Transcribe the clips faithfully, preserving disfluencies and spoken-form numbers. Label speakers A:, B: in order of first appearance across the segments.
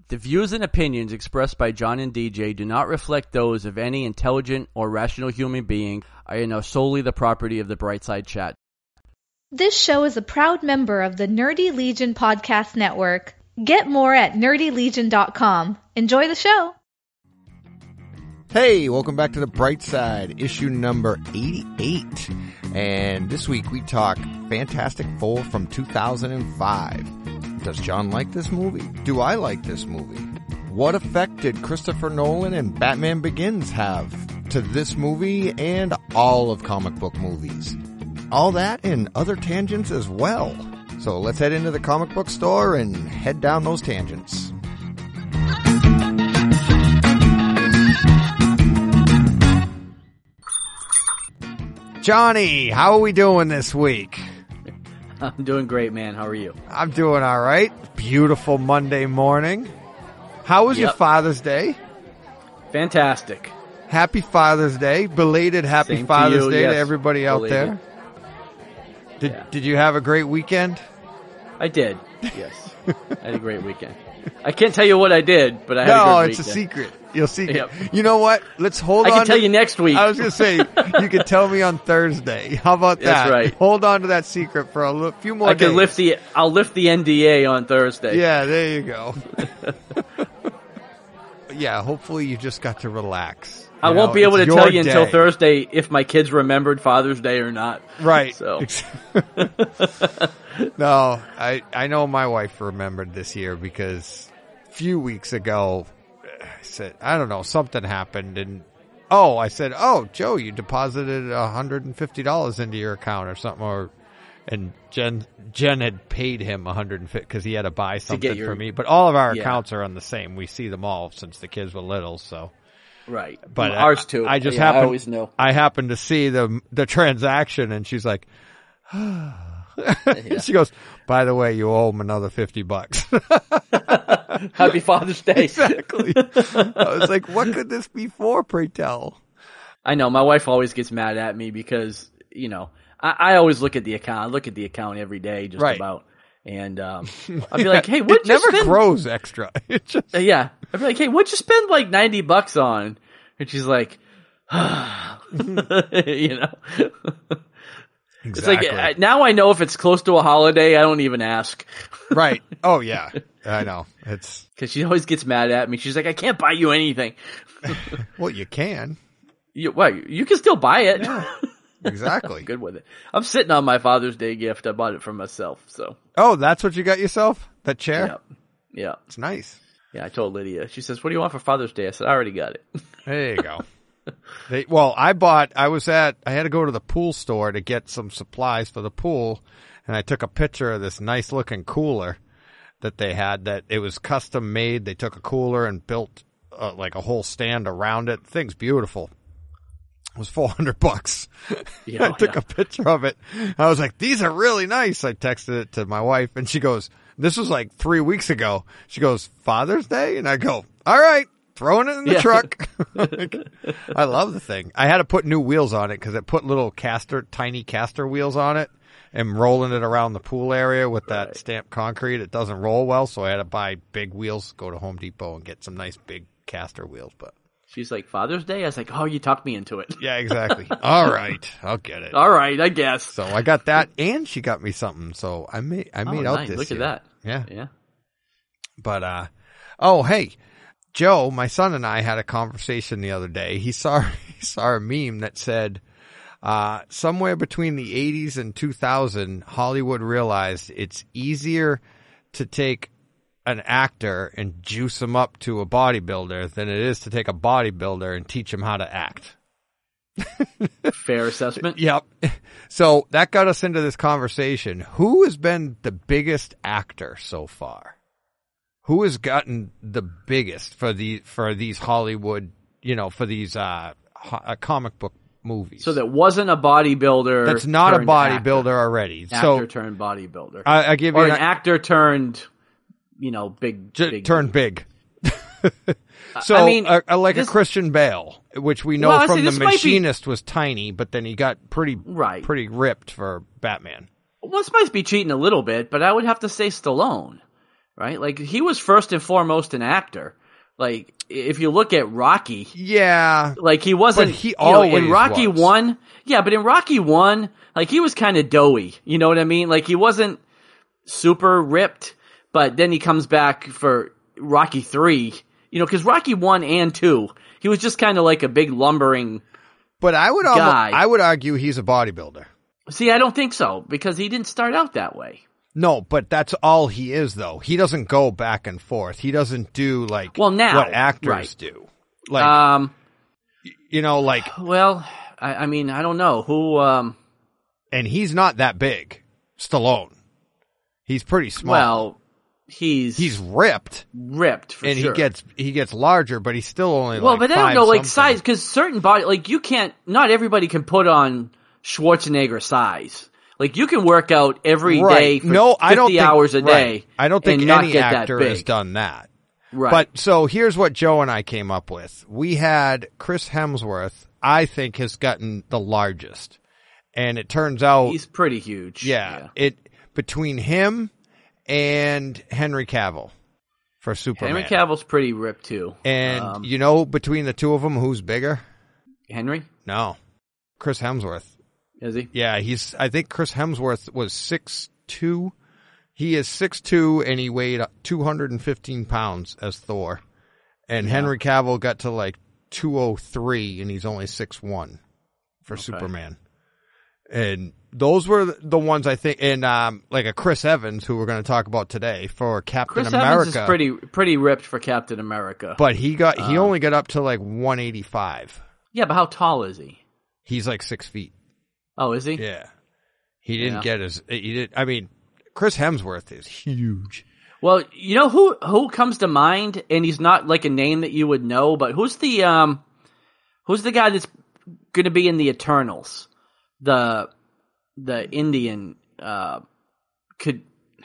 A: The views and opinions expressed by John and D J do not reflect those of any intelligent or rational human being and are solely the property of the Brightside Chat.
B: This show is a proud member of the Nerdy Legion Podcast Network. Get more at nerdy legion dot com. Enjoy the show.
C: Hey, welcome back to the Bright Side, issue number eighty-eight. And this week we talk Fantastic Four from two thousand five. Does John like this movie? Do I like this movie? What effect did Christopher Nolan and Batman Begins have to this movie and all of comic book movies? All that and other tangents as well. So let's head into the comic book store and head down those tangents. Johnny, how are we doing this week?
A: I'm doing great, man. How are you?
C: I'm doing all right. Beautiful Monday morning. How was
A: Yep.
C: your Father's Day?
A: Fantastic.
C: Happy Father's Day. Belated Happy
A: Same to
C: Father's
A: you,
C: Day
A: yes.
C: to everybody out
A: Belated.
C: there. Did
A: Yeah.
C: Did you have a great weekend?
A: I did. Yes. I had a great weekend. I can't tell you what I did, but I had
C: No,
A: a good
C: it's
A: weekend.
C: a secret. You'll see.
A: Yep.
C: You know what? Let's hold
A: I
C: on.
A: can tell
C: to-
A: you next week.
C: I was going to say, you can tell me on Thursday. How about that?
A: That's right.
C: Hold on to that secret for a li- few more
A: I
C: days.
A: can lift the. I'll lift the N D A on Thursday.
C: Yeah, there you go. Yeah, hopefully you just got to relax.
A: I
C: You
A: won't
C: know,
A: be able to
C: it's
A: tell
C: your
A: you until
C: day.
A: Thursday if my kids remembered Father's Day or not.
C: Right.
A: So.
C: No, I, I know my wife remembered this year because a few weeks ago, I said, I don't know, something happened and, oh, I said, oh, Joe, you deposited one hundred fifty dollars into your account or something, or, and Jen, Jen had paid him one hundred fifty because he had to buy something
A: your-
C: for me, but all of our
A: Yeah.
C: accounts are on the same. We see them all since the kids were little, so.
A: Right.
C: But
A: Well, ours too.
C: I, I just
A: yeah,
C: happened,
A: I always know.
C: I happened to see the, the transaction and she's like, she goes, by the way, you owe him another fifty bucks.
A: Happy Father's Day.
C: Exactly. I was like, what could this be for, pray tell?
A: I know. My wife always gets mad at me because, you know, I, I always look at the account. I look at the account every day just
C: Right.
A: about. And um, I'll be like, hey, what'd
C: it
A: you
C: never
A: spend?
C: grows extra. It just,
A: Uh, yeah. I'd be like, hey, what'd you spend like ninety bucks on? And she's like, you know. It's
C: exactly.
A: like, uh, now I know if it's close to a holiday, I don't even ask.
C: Right. Oh, yeah. I know. It's,
A: Because she always gets mad at me. She's like, I can't buy you anything.
C: well, you can.
A: You, well, you can still buy it.
C: Exactly.
A: I'm good with it. I'm sitting on my Father's Day gift. I bought it for myself. So,
C: Oh, that's what you got yourself? That chair?
A: yeah. Yeah.
C: It's nice.
A: Yeah, I told Lydia. She says, what do you want for Father's Day? I said, I already got it.
C: There you go. They, well, I bought, I was at, I had to go to the pool store to get some supplies for the pool, and I took a picture of this nice looking cooler that they had that it was custom made. They took a cooler and built uh, like a whole stand around it. The thing's beautiful. It was four hundred bucks.
A: Yeah,
C: I took
A: yeah.
C: a picture of it. I was like, these are really nice. I texted it to my wife and she goes, this was like three weeks ago. She goes, Father's Day? And I go, all right. Throwing it in the
A: Yeah.
C: truck. I love the thing. I had to put new wheels on it because it put little caster, tiny caster wheels on it, and rolling it around the pool area with that
A: Right.
C: stamped concrete, it doesn't roll well. So I had to buy big wheels, go to Home Depot and get some nice big caster wheels. But
A: She's like, Father's Day? I was like, oh, you talked me into it.
C: yeah, exactly. All right, I'll get it.
A: All right, I guess.
C: So I got that, and she got me something. So I made I
A: Oh,
C: made out
A: nice.
C: this.
A: Look at
C: year.
A: that.
C: Yeah.
A: Yeah.
C: But, uh, oh, hey, Joe, my son and I had a conversation the other day. He saw, he saw a meme that said, uh, somewhere between the eighties and two thousand, Hollywood realized it's easier to take an actor and juice him up to a bodybuilder than it is to take a bodybuilder and teach him how to act.
A: Fair assessment.
C: Yep. So that got us into this conversation. Who has been the biggest actor so far? Who has gotten the biggest for the for these Hollywood, you know, for these uh, ho- uh comic book movies?
A: So that wasn't a bodybuilder.
C: That's not a
A: turned
C: bodybuilder
A: actor.
C: already.
A: Actor
C: So
A: turned bodybuilder.
C: I, I give you
A: or
C: an,
A: an actor turned, you know, big.
C: j-
A: big
C: turn big. So,
A: I mean,
C: uh, uh, like
A: this-
C: a Christian Bale, which we know
A: Well, I
C: from
A: say
C: The
A: this might be-
C: Machinist was tiny, but then he got pretty,
A: Right.
C: pretty ripped for Batman.
A: Well, this might be cheating a little bit, but I would have to say Stallone. right? Like, he was first and foremost an actor. Like, if you look at Rocky,
C: Yeah.
A: like he wasn't.
C: But he
A: you know, in
C: always
A: Rocky
C: was.
A: one. Yeah, but in Rocky one, like he was kind of doughy. You know what I mean? Like he wasn't super ripped, but then he comes back for Rocky three. You know, because Rocky one and two, he was just kind of like a big lumbering.
C: But I would almost,
A: guy.
C: I would argue he's a bodybuilder.
A: See, I don't think so because he didn't start out that way.
C: No, but that's all he is, though. He doesn't go back and forth. He doesn't do like
A: Well, now,
C: what actors
A: right.
C: do. Like,
A: Um.
C: you know, like,
A: Well, I, I mean, I don't know who. Um.
C: and he's not that big. Stallone. He's pretty small.
A: Well, he's
C: he's ripped,
A: ripped for
C: and
A: sure.
C: he gets he gets larger, but he's still only
A: well,
C: like
A: but I don't
C: five
A: know, like
C: something.
A: size, because certain body, like you can't. Not everybody can put on Schwarzenegger size. Like you can work out every day
C: Right.
A: for
C: no,
A: fifty
C: I don't think,
A: hours a day.
C: right. I don't think
A: and not
C: any
A: get
C: actor
A: that big.
C: has done that.
A: Right.
C: But so here's what Joe and I came up with. We had Chris Hemsworth, I think, has gotten the largest. And it turns out,
A: He's pretty huge.
C: yeah,
A: yeah.
C: it between him and Henry Cavill for Superman.
A: Henry Cavill's pretty ripped too.
C: And
A: Um,
C: you know, between the two of them, who's bigger?
A: Henry,
C: No, Chris Hemsworth.
A: is he?
C: Yeah, he's. I think Chris Hemsworth was six two. He is six two, and he weighed two hundred and fifteen pounds as Thor. And Henry Cavill got to like two oh three, and he's only six one for
A: Okay.
C: Superman. And those were the ones I think, and um, like a Chris Evans, who we're going to talk about today for Captain
A: Chris
C: America.
A: Evans is pretty pretty ripped for Captain America.
C: But he got he
A: Um,
C: only got up to like one eighty five.
A: yeah, but how tall is he?
C: He's like six feet.
A: Oh, is he?
C: Yeah, he didn't
A: Yeah.
C: get his. He did. I mean, Chris Hemsworth is huge.
A: Well, you know who who comes to mind, and he's not like a name that you would know, but who's the um, who's the guy that's going to be in the Eternals? The the Indian uh, Kun-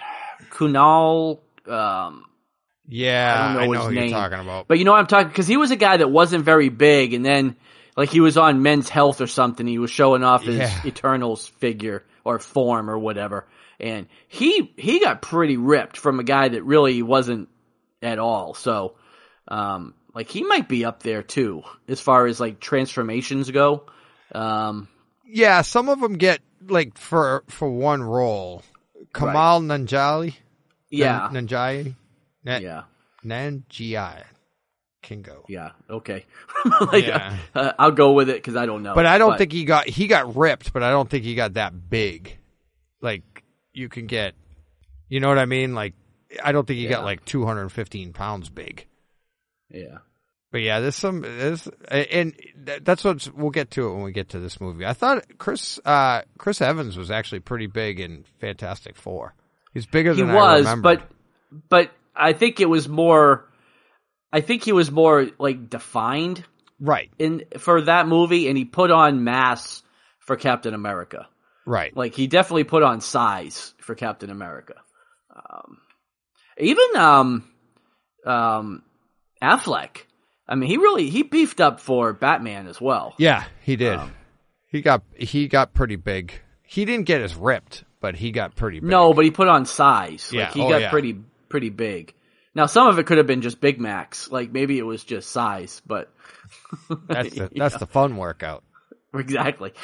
A: Kunal. Um,
C: Yeah,
A: I don't know
C: I know
A: his
C: who
A: name.
C: you're talking about.
A: But you know what I'm talking, because he was a guy that wasn't very big, and then like he was on Men's Health or something. He was showing off his
C: Yeah.
A: Eternals figure or form or whatever, and he he got pretty ripped from a guy that really wasn't at all. So, um, like he might be up there too as far as like transformations go. Um,
C: Yeah, some of them get like for for one role. Kamal Nanjiani.
A: yeah,
C: Nan- Nanjiani. Nan-
A: yeah,
C: Nanjiani. Kingo.
A: yeah. Okay, like
C: Yeah.
A: uh, I'll go with it because I don't know.
C: But I don't think he got he got ripped, but I don't think he got that big. Like you can get, you know what I mean? Like I don't think he got
A: Yeah.
C: like two hundred fifteen pounds big.
A: Yeah.
C: But yeah, there's some, there's, and that's what we'll get to it when we get to this movie. I thought Chris, uh, Chris Evans was actually pretty big in Fantastic Four. He's bigger
A: He
C: than I
A: was,
C: remembered.
A: but but I think it was more. I think he was more like defined
C: right,
A: in for that movie, and he put on mass for Captain America.
C: right.
A: Like he definitely put on size for Captain America. Um, even um, um, Affleck. I mean, he really he beefed up for Batman as well.
C: Yeah, he did.
A: Um,
C: he got he got pretty big. He didn't get as ripped, but he got pretty big.
A: No, but he put on size.
C: Yeah,
A: Like he
C: oh,
A: got
C: yeah.
A: pretty pretty big. Now some of it could have been just Big Macs. Like maybe it was just size, but
C: that's the that's the fun workout.
A: exactly.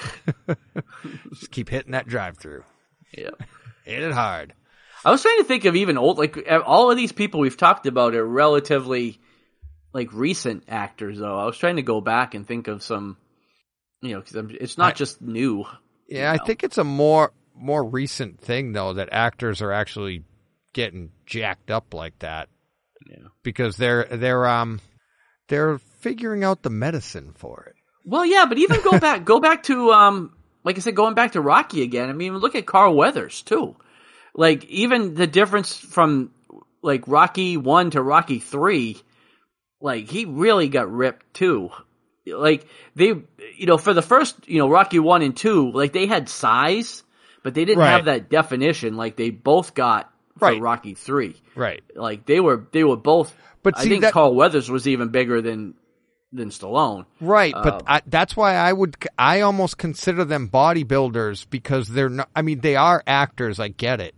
C: Just keep hitting that drive-through.
A: Yeah.
C: Hit it hard.
A: I was trying to think of even old, like all of these people we've talked about are relatively like recent actors, though. I was trying to go back and think of some, you know, because it's not
C: I-
A: just new.
C: Yeah,
A: you
C: I
A: know.
C: think it's a more more recent thing though that actors are actually getting jacked up like that
A: Yeah.
C: because they're they're um they're figuring out the medicine for it.
A: Well, yeah, but even go back, go back to, um, like I said, going back to Rocky again. I mean, look at Carl Weathers too. Like even the difference from like Rocky one to Rocky three, like he really got ripped too. Like they, you know, for the first, you know, Rocky one and two, like they had size, but they didn't
C: Right.
A: have that definition like they both got for
C: Right.
A: Rocky three.
C: Right.
A: Like they were, they were both.
C: But
A: I
C: see,
A: think
C: that-
A: Carl Weathers was even bigger than than Stallone.
C: Right, but
A: Um,
C: I, that's why I would I almost consider them bodybuilders because they're not I mean they are actors, I get it.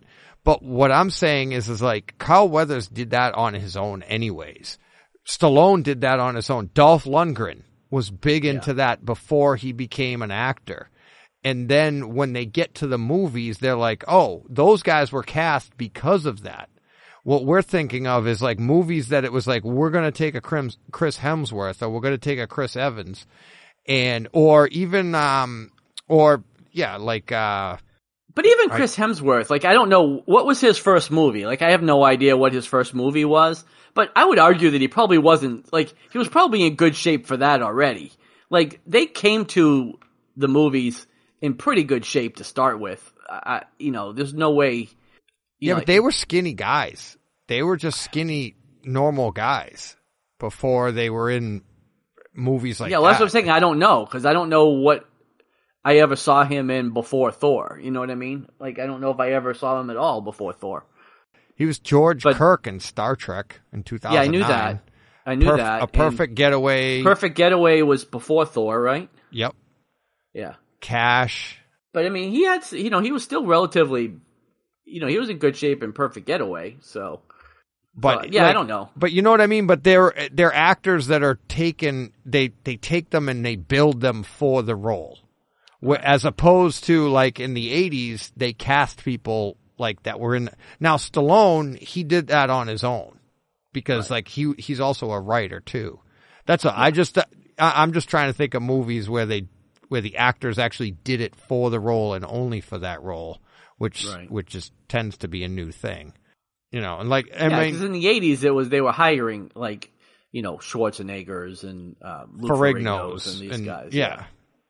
C: But what I'm saying is, is like Carl Weathers did that on his own anyways. Stallone did that on his own. Dolph Lundgren was big into yeah. that before he became an actor. And then when they get to the movies, they're like, oh, those guys were cast because of that. What we're thinking of is like movies that it was like, we're going to take a Chris Hemsworth, or we're going to take a Chris Evans, and, or even, um, or yeah, like, uh,
A: but even Chris I, Hemsworth, like, I don't know, what was his first movie? Like, I have no idea what his first movie was, but I would argue that he probably wasn't, like, he was probably in good shape for that already. Like, they came to the movies in pretty good shape to start with. I, you know, there's no way.
C: Yeah,
A: know,
C: but they were skinny guys. They were just skinny, normal guys before they were in movies like
A: yeah, well,
C: that.
A: that's what I'm saying. I don't know, because I don't know what I ever saw him in before Thor. You know what I mean? Like, I don't know if I ever saw him at all before Thor.
C: He was George
A: but,
C: Kirk in Star Trek in two thousand nine.
A: Yeah, I knew that. I knew
C: Perf-
A: that.
C: A Perfect Getaway.
A: Perfect Getaway was before Thor, right?
C: Yep.
A: Yeah.
C: Cash.
A: But, I mean, he had, you know, he was still relatively, you know, he was in good shape in Perfect Getaway, so.
C: But
A: uh, yeah,
C: like,
A: I don't know.
C: But you know what I mean? But they're, they're actors that are taken, they, they take them and they build them for the role. Right. As opposed to, like, in the eighties, they cast people like that were in. Now, Stallone, he did that on his own. Because, right. like, he he's also a writer, too. That's a, yeah. I just, I, I'm just trying to think of movies where they, where the actors actually did it for the role and only for that role, which right. which just tends to be a new thing, you know. And like, I
A: yeah,
C: mean,
A: because in the eighties, it was they were hiring like you know Schwarzeneggers and uh, Lou Ferrigno's and these
C: and,
A: guys.
C: Yeah.
A: yeah,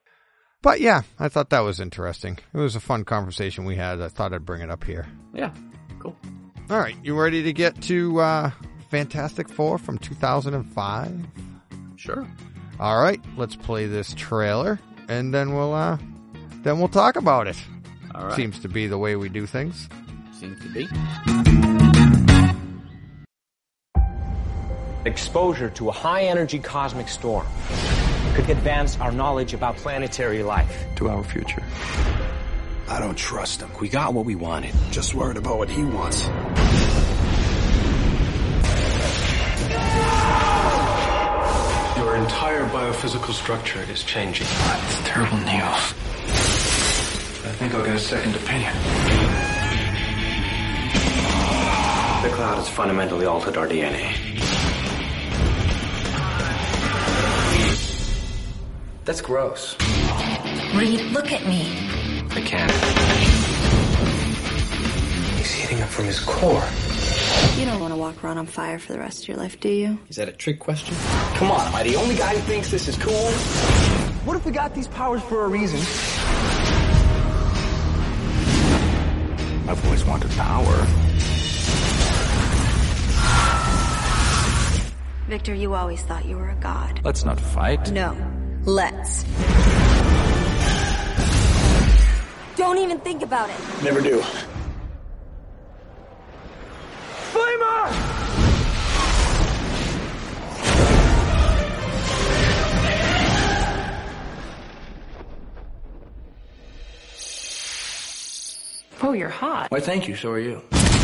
C: but yeah, I thought that was interesting. It was a fun conversation we had. I thought I'd bring it up here.
A: Yeah, cool.
C: All right, you ready to get to uh, Fantastic Four from two thousand five?
A: Sure.
C: All right, let's play this trailer. And then we'll, uh, then we'll talk about it.
A: All right.
C: Seems to be the way we do things.
A: Seems to be.
D: Exposure to a high-energy cosmic storm could advance our knowledge about planetary life.
E: To our future.
F: I don't trust him.
E: We got what we wanted.
F: Just worried about what he wants. Your entire biophysical structure is changing.
E: That's terrible news.
F: I think I'll get a second opinion.
E: The cloud has fundamentally altered our D N A. That's gross.
G: Reed, look at me.
E: I can't. He's heating up from his core.
G: You don't want to walk around on fire for the rest of your life, do you?
E: Is that a trick question? Come on, am I the only guy who thinks this is cool?
D: What if we got these powers for a reason?
E: I've always wanted power.
G: Victor, you always thought you were a god.
E: Let's not fight.
G: No. Let's. Don't even think about it.
F: Never do.
D: Flamer!
G: Oh, you're hot.
F: Why, thank you. So are you.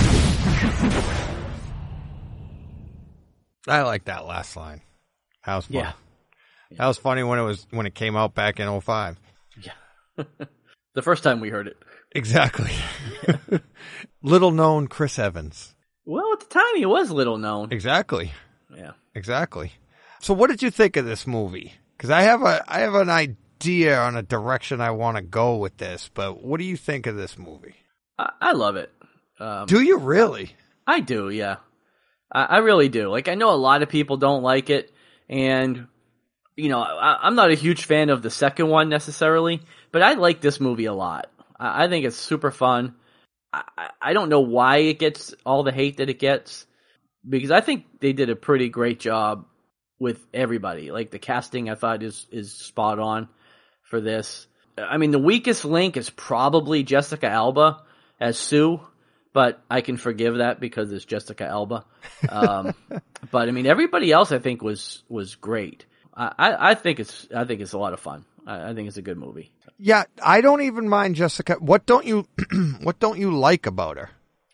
C: I like that last line. That was fun.
A: Yeah.
C: That was funny when it was when it came out back in oh five.
A: Yeah. The first time we heard it.
C: Exactly. Little known Chris Evans.
A: Well, at the time he was little known.
C: Exactly.
A: Yeah.
C: Exactly. So what did you think of this movie? Because I have a I have an idea on a direction I want to go with this, but what do you think of this movie?
A: I, I love it. Um,
C: do you really?
A: I do, yeah. I, I really do. Like, I know a lot of people don't like it, and, you know, I, I'm not a huge fan of the second one necessarily, but I like this movie a lot. I, I think it's super fun. I, I don't know why it gets all the hate that it gets, because I think they did a pretty great job with everybody. Like, the casting I thought is, is spot on for this. I mean, the weakest link is probably Jessica Alba as Sue, but I can forgive that because it's Jessica Alba. Um, but I mean, everybody else I think was, was great. I, I, I think it's, I think it's a lot of fun. I, I think it's a good movie.
C: Yeah. I don't even mind Jessica. What don't you, what don't you like about her?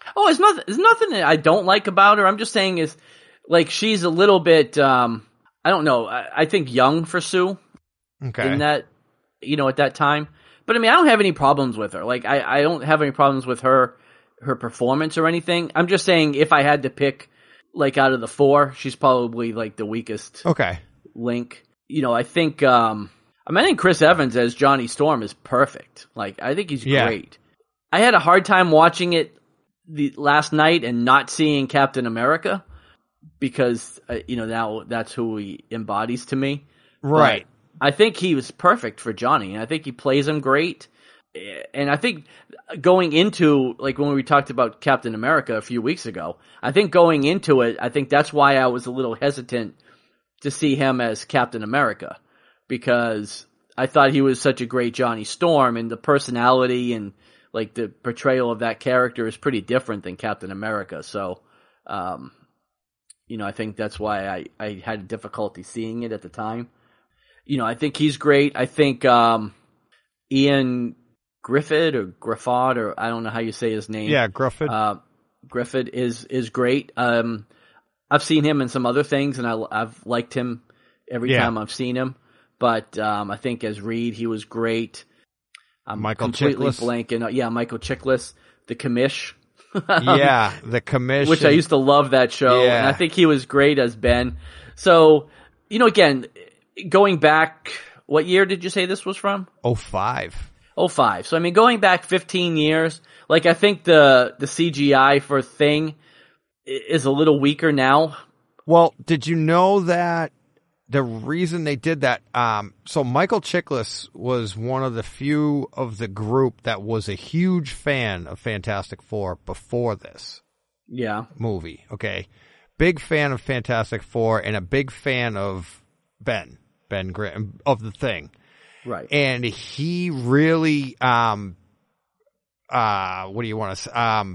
A: Oh, it's nothing. There's nothing that I don't like about her. I'm just saying is like she's a little bit. Um, I don't know. I, I think young for Sue.
C: Okay.
A: In that, you know, at that time. But I mean, I don't have any problems with her. Like, I, I don't have any problems with her, her performance or anything. I'm just saying if I had to pick, like, out of the four, she's probably, like, the weakest
C: Okay.
A: link. You know, I think, um, I mean, I think Chris Evans as Johnny Storm is perfect. Like, I think he's
C: Yeah.
A: great. I had a hard time watching it the last night and not seeing Captain America because, uh, you know, now that's who he embodies to me.
C: Right.
A: But I think he was perfect for Johnny, and I think he plays him great. And I think going into, like when we talked about Captain America a few weeks ago, I think going into it, I think that's why I was a little hesitant to see him as Captain America, because I thought he was such a great Johnny Storm, and the personality and like the portrayal of that character is pretty different than Captain America. So, um, you know, I think that's why I, I had difficulty seeing it at the time. You know, I think he's great. I think um, Ian Griffith or Griffith, or I don't know how you say his name.
C: Yeah, Griffith.
A: Uh, Griffith is is great. Um, I've seen him in some other things, and I, I've liked him every
C: Yeah.
A: time I've seen him. But um, I think as Reed, he was great. I'm
C: Michael
A: completely
C: Chiklis.
A: blanking. Yeah, Michael Chiklis, the commish.
C: Yeah, the commission.
A: Which I used to love that show,
C: Yeah.
A: and I think he was great as Ben. So, you know, again, going back, what year did you say this was from?
C: oh five.
A: oh five. So, I mean, going back fifteen years, like, I think the, the C G I for Thing is a little weaker now.
C: Well, did you know that the reason they did that, um, so Michael Chiklis was one of the few of the group that was a huge fan of Fantastic Four before this
A: Yeah.
C: movie, okay? Big fan of Fantastic Four and a big fan of Ben, Ben Grimm, of the Thing.
A: Right.
C: And he really, um, uh, what do you want to say? Um,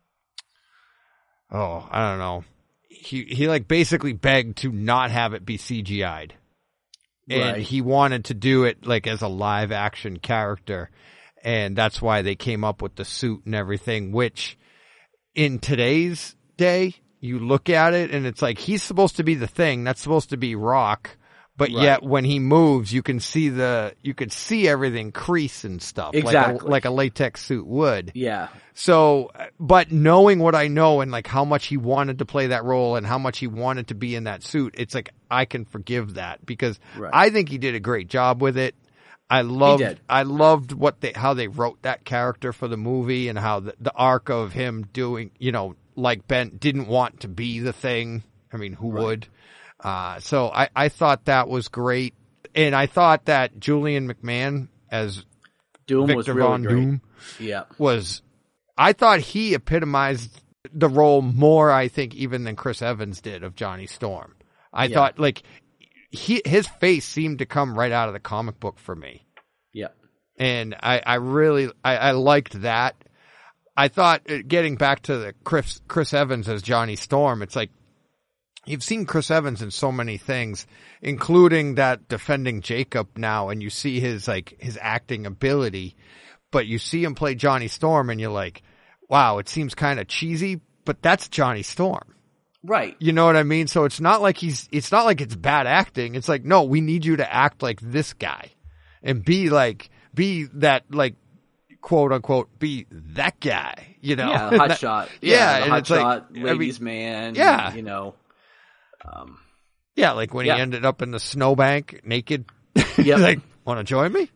C: oh, I don't know. He, he like basically begged to not have it be C G I'd. And
A: Right.
C: he wanted to do it like as a live action character. And that's why they came up with the suit and everything, which in today's day, you look at it and it's like, he's supposed to be the Thing. That's supposed to be Rock. But
A: Right.
C: yet when he moves, you can see the, you could see everything crease and stuff.
A: Exactly.
C: Like a, like a latex suit would.
A: Yeah.
C: So, but knowing what I know and like how much he wanted to play that role and how much he wanted to be in that suit, it's like, I can forgive that because
A: Right.
C: I think he did a great job with it. I loved,
A: did.
C: I loved what they, how they wrote that character for the movie and how the, the arc of him doing, you know, like Ben didn't want to be the Thing. I mean, who
A: Right.
C: would? Uh, so I, I thought that was great. And I thought that Julian McMahon as
A: Doom
C: Victor
A: was really
C: Von
A: great.
C: Doom
A: Yeah.
C: was, I thought he epitomized the role more, I think, even than Chris Evans did of Johnny Storm. I
A: Yeah.
C: thought, like, he, his face seemed to come right out of the comic book for me.
A: Yeah.
C: And I, I really, I, I liked that. I thought, uh, getting back to the Chris, Chris Evans as Johnny Storm, it's like, you've seen Chris Evans in so many things, including that Defending Jacob now, and you see his, like, his acting ability, but you see him play Johnny Storm and you're like, wow, it seems kind of cheesy, but that's Johnny Storm.
A: Right.
C: You know what I mean? So it's not like he's, it's not like it's bad acting. It's like, no, we need you to act like this guy and be like, be that, like, quote unquote, be that guy, you know?
A: Yeah, hot shot. Yeah,
C: Yeah,
A: the
C: and
A: hot
C: it's like,
A: shot,
C: I mean,
A: ladies man.
C: yeah.
A: You know. Um,
C: Yeah, like when
A: Yeah.
C: he ended up in the snowbank naked.
A: Yep.
C: Like, want to join me?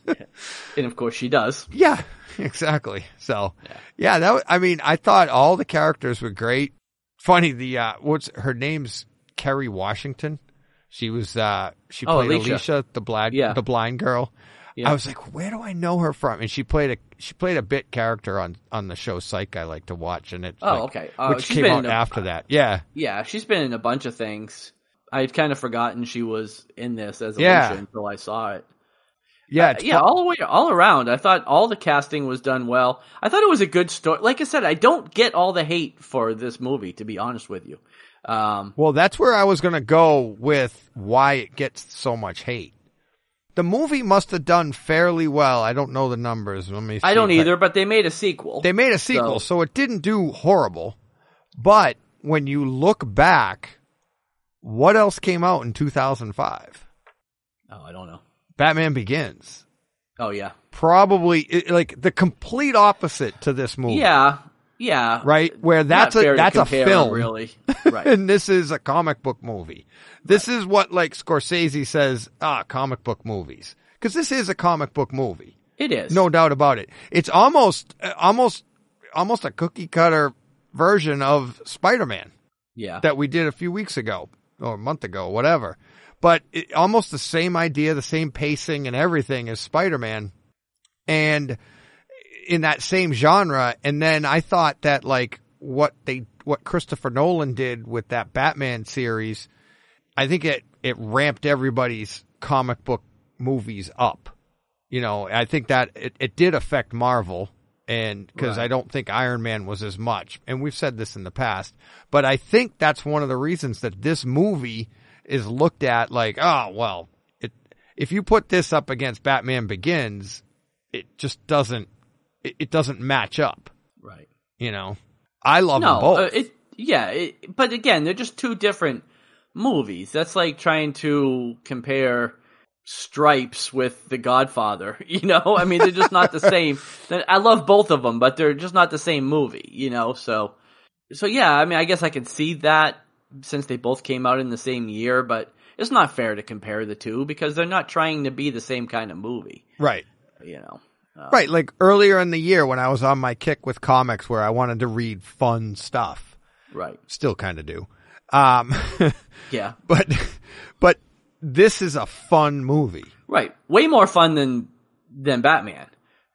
A: and of course she does.
C: Yeah, exactly. So,
A: Yeah.
C: yeah, that was, I mean, I thought all the characters were great. Funny, the, uh, what's, her name's Kerry Washington. She was, uh, she
A: Oh,
C: played
A: Alicia.
C: Alicia, the blind,
A: Yeah.
C: the blind girl.
A: Yeah.
C: I was like, where do I know her from? And she played a, she played a bit character on, on the show Psych I like to watch. And it,
A: Oh,
C: like,
A: okay. Uh,
C: which
A: she's
C: came
A: been
C: out
A: in a-
C: after that. Yeah.
A: Yeah, she's been in a bunch of things. I had kind of forgotten she was in this as Alicia
C: Yeah.
A: until I saw it.
C: Yeah.
A: Uh,
C: It's
A: yeah,
C: fun-
A: all the way, all around. I thought all the casting was done well. I thought it was a good story. Like I said, I don't get all the hate for this movie, to be honest with you. Um,
C: Well, that's where I was going to go with why it gets so much hate. the movie must have done fairly well. I don't know the numbers. Let me see
A: I don't
C: if
A: either, but they made a sequel.
C: They made a sequel, so. so it didn't do horrible. But when you look back, what else came out in two thousand five?
A: Oh, I don't know.
C: Batman Begins.
A: Oh, yeah.
C: Probably like the complete opposite to this movie.
A: Yeah. Yeah.
C: Right? Where that's
A: Not
C: a that's a film.
A: Them, really. Right.
C: And this is a comic book movie. This right. is what like Scorsese says, ah, comic book movies. Because this is a comic book movie.
A: It is.
C: No doubt about it. It's almost almost almost a cookie cutter version of Spider-Man.
A: Yeah.
C: That we did a few weeks ago or a month ago, whatever. But it, almost the same idea, the same pacing and everything as Spider-Man. And in that same genre. And then I thought that like what they, what Christopher Nolan did with that Batman series, I think it, it ramped everybody's comic book movies up. You know, I think that it, it did affect Marvel. And because right. I don't think Iron Man was as much. And we've said this in the past. But I think that's one of the reasons that this movie is looked at like, oh, well, it, if you put this up against Batman Begins, it just doesn't, it, it doesn't match up.
A: Right.
C: You know, I love
A: no,
C: them both.
A: Uh, it, yeah. It, but again, they're just two different movies. That's like trying to compare Stripes with The Godfather. You know, I mean, they're just not the same. I love both of them, but they're just not the same movie, you know? So, so yeah, I mean, I guess I can see that since they both came out in the same year, but it's not fair to compare the two because they're not trying to be the same kind of movie.
C: Right.
A: You know? Uh,
C: right. Like earlier in the year when I was on my kick with comics where I wanted to read fun stuff.
A: Right.
C: Still kind of do. Um,
A: yeah.
C: But, but this is a fun movie.
A: Right. Way more fun than, than Batman.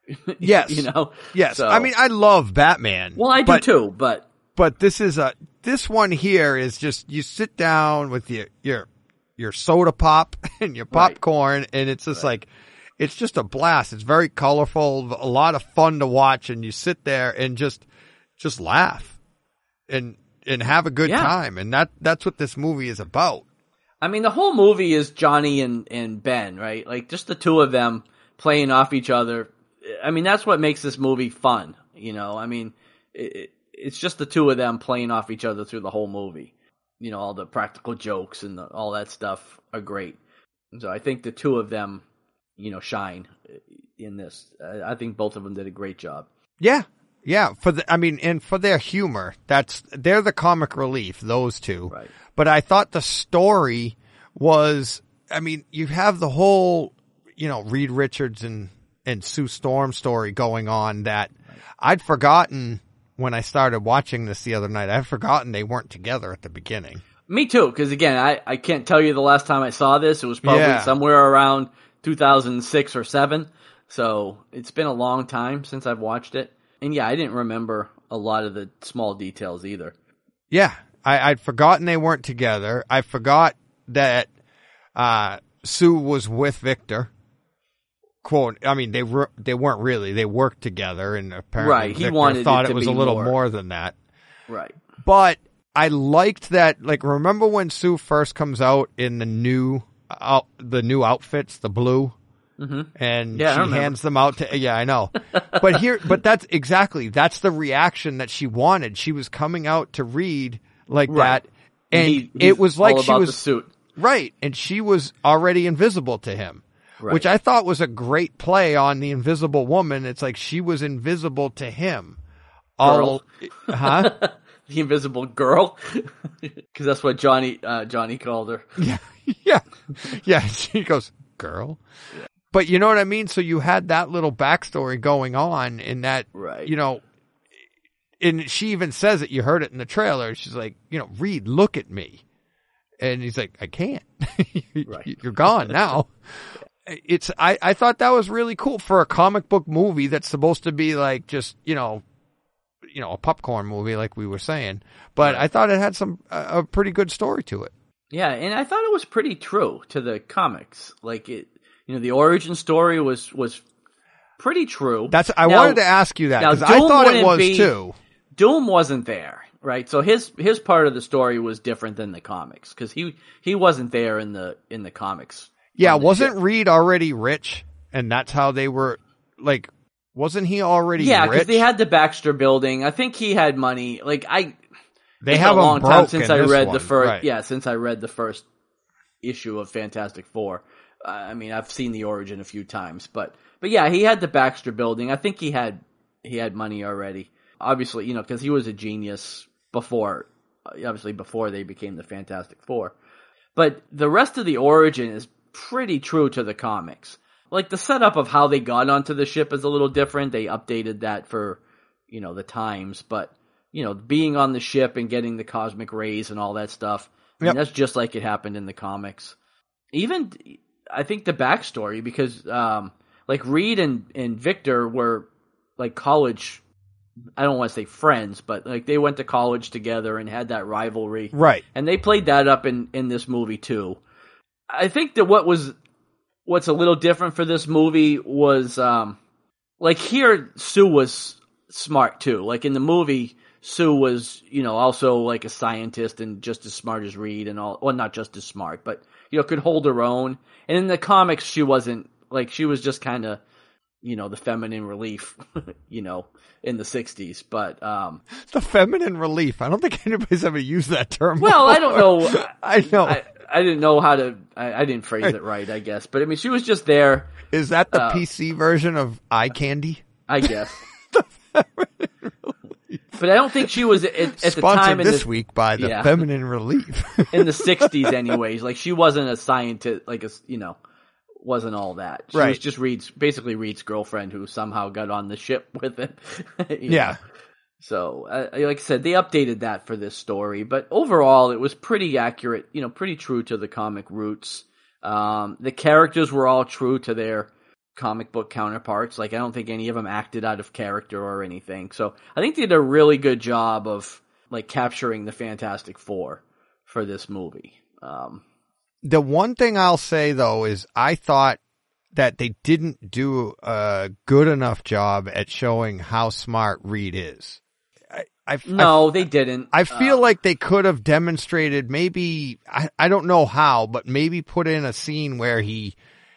C: Yes.
A: You know?
C: Yes.
A: So.
C: I mean, I love Batman.
A: Well, I do
C: but,
A: too, but.
C: But this is a, this one here is just, you sit down with your, your, your soda pop and your popcorn right. and it's just right. like, it's just a blast. It's very colorful, a lot of fun to watch and you sit there and just, just laugh and, and have a good yeah. time. And that, that's what this movie is about.
A: I mean, the whole movie is Johnny and, and Ben, right? Like just the two of them playing off each other. I mean, that's what makes this movie fun. You know, I mean, it, it's just the two of them playing off each other through the whole movie. You know, all the practical jokes and the, all that stuff are great. So I think the two of them, you know, shine in this. I think both of them did a great job.
C: Yeah. Yeah. For the, I mean, and for their humor, that's, they're the comic relief, those two.
A: Right.
C: But I thought the story was, I mean, you have the whole, you know, Reed Richards and, and Sue Storm story going on that right. I'd forgotten when I started watching this the other night. I'd forgotten they weren't together at the beginning.
A: Me too, because again, I, I can't tell you the last time I saw this. It was probably
C: yeah.
A: somewhere around two thousand six or seven. So it's been a long time since I've watched it. And yeah, I didn't remember a lot of the small details either.
C: Yeah, I, I'd forgotten they weren't together. I forgot that uh, Sue was with Victor. Quote, I mean, they were, they weren't really. They worked together, and apparently
A: right. he
C: Victor
A: wanted
C: thought
A: it,
C: it
A: to
C: was
A: be
C: a little
A: more.
C: more than that.
A: Right.
C: But I liked that. Like, remember when Sue first comes out in the new, out, the new outfits, the blue,
A: mm-hmm.
C: and
A: yeah,
C: she hands them out to. Yeah, I know. But here, but that's exactly that's the reaction that she wanted. She was coming out to Reed like
A: right.
C: that, and
A: he,
C: it was like
A: all
C: she
A: about
C: was
A: the suit.
C: Right, and she was already invisible to him. Right. Which I thought was a great play on the Invisible Woman. It's like she was invisible to him.
A: Girl.
C: All, huh?
A: The Invisible Girl? Because that's what Johnny uh, Johnny called her.
C: Yeah. Yeah. Yeah. She goes, girl. Yeah. But you know what I mean? So you had that little backstory going on in that,
A: right.
C: you know, and she even says it. You heard it in the trailer. She's like, you know, Reed, look at me. And he's like, I can't.
A: Right.
C: You're gone now. It's, I, I thought that was really cool for a comic book movie that's supposed to be like just, you know, you know, a popcorn movie like we were saying, but right. I thought it had some, a, a pretty good story to it.
A: Yeah. And I thought it was pretty true to the comics. Like it, you know, the origin story was, was pretty true.
C: That's, I
A: now,
C: wanted to ask you that because I
A: Doom
C: thought it was
A: be,
C: too.
A: Doom wasn't there, right? So his, his part of the story was different than the comics because he, he wasn't there in the, in the comics.
C: Yeah,
A: on the
C: wasn't
A: ship.
C: Reed already rich? And that's how they were, like, wasn't he already
A: Yeah,
C: rich?
A: because they had the Baxter building. I think he had money. Like, I...
C: They
A: it's
C: have
A: been a
C: him
A: long time
C: broke
A: since
C: in
A: I
C: this
A: read
C: one,
A: the first...
C: right.
A: Yeah, since I read the first issue of Fantastic Four. Uh, I mean, I've seen the origin a few times, but... But yeah, he had the Baxter building. I think he had he had money already. Obviously, you know, because he was a genius before... Obviously, before they became the Fantastic Four. But the rest of the origin is pretty true to the comics. Like, the setup of how they got onto the ship is a little different. They updated that for, you know, the times. But, you know, being on the ship and getting the cosmic rays and all that stuff, I mean,
C: Yep.
A: that's just like it happened in the comics. Even, I think the backstory, because, um, like, Reed and, and Victor were, like, college, I don't want to say friends, but, like, they went to college together and had that rivalry.
C: Right.
A: And they played that up in, in this movie, too. I think that what was... What's a little different for this movie was, um, like here, Sue was smart too. Like in the movie, Sue was, you know, also like a scientist and just as smart as Reed and all, well, not just as smart, but, you know, could hold her own. And in the comics, she wasn't, like, she was just kind of, you know, the feminine relief, you know, in the sixties. But, um,
C: The feminine relief. I don't think anybody's ever used that term.
A: well,
C: before.
A: I don't know.
C: I know.
A: I, I didn't know how to, I, I didn't phrase it right, I guess. But I mean, she was just there,
C: Is that the
A: uh,
C: P C version of eye candy?
A: I guess. But I don't think she was at, at the
C: Sponsored
A: time in
C: this
A: the,
C: week by the
A: yeah.
C: feminine relief.
A: in the sixties anyways. Like she wasn't a scientist, like a, you know, wasn't all that. She
C: Right.
A: was just Reed's, basically Reed's girlfriend who somehow got on the ship with him. you
C: Yeah.
A: know. So, uh, like I said, they updated that for this story, but overall it was pretty accurate, you know, pretty true to the comic roots. Um, the characters were all true to their comic book counterparts. Like, I don't think any of them acted out of character or anything. So, I think they did a really good job of, like, capturing the Fantastic Four for this movie. Um,
C: The one thing I'll say, though, is I thought that they didn't do a good enough job at showing how smart Reed is. I, I,
A: no,
C: I,
A: they didn't.
C: I feel
A: Uh,
C: like they could have demonstrated maybe, I, I don't know how, but maybe put in a scene where he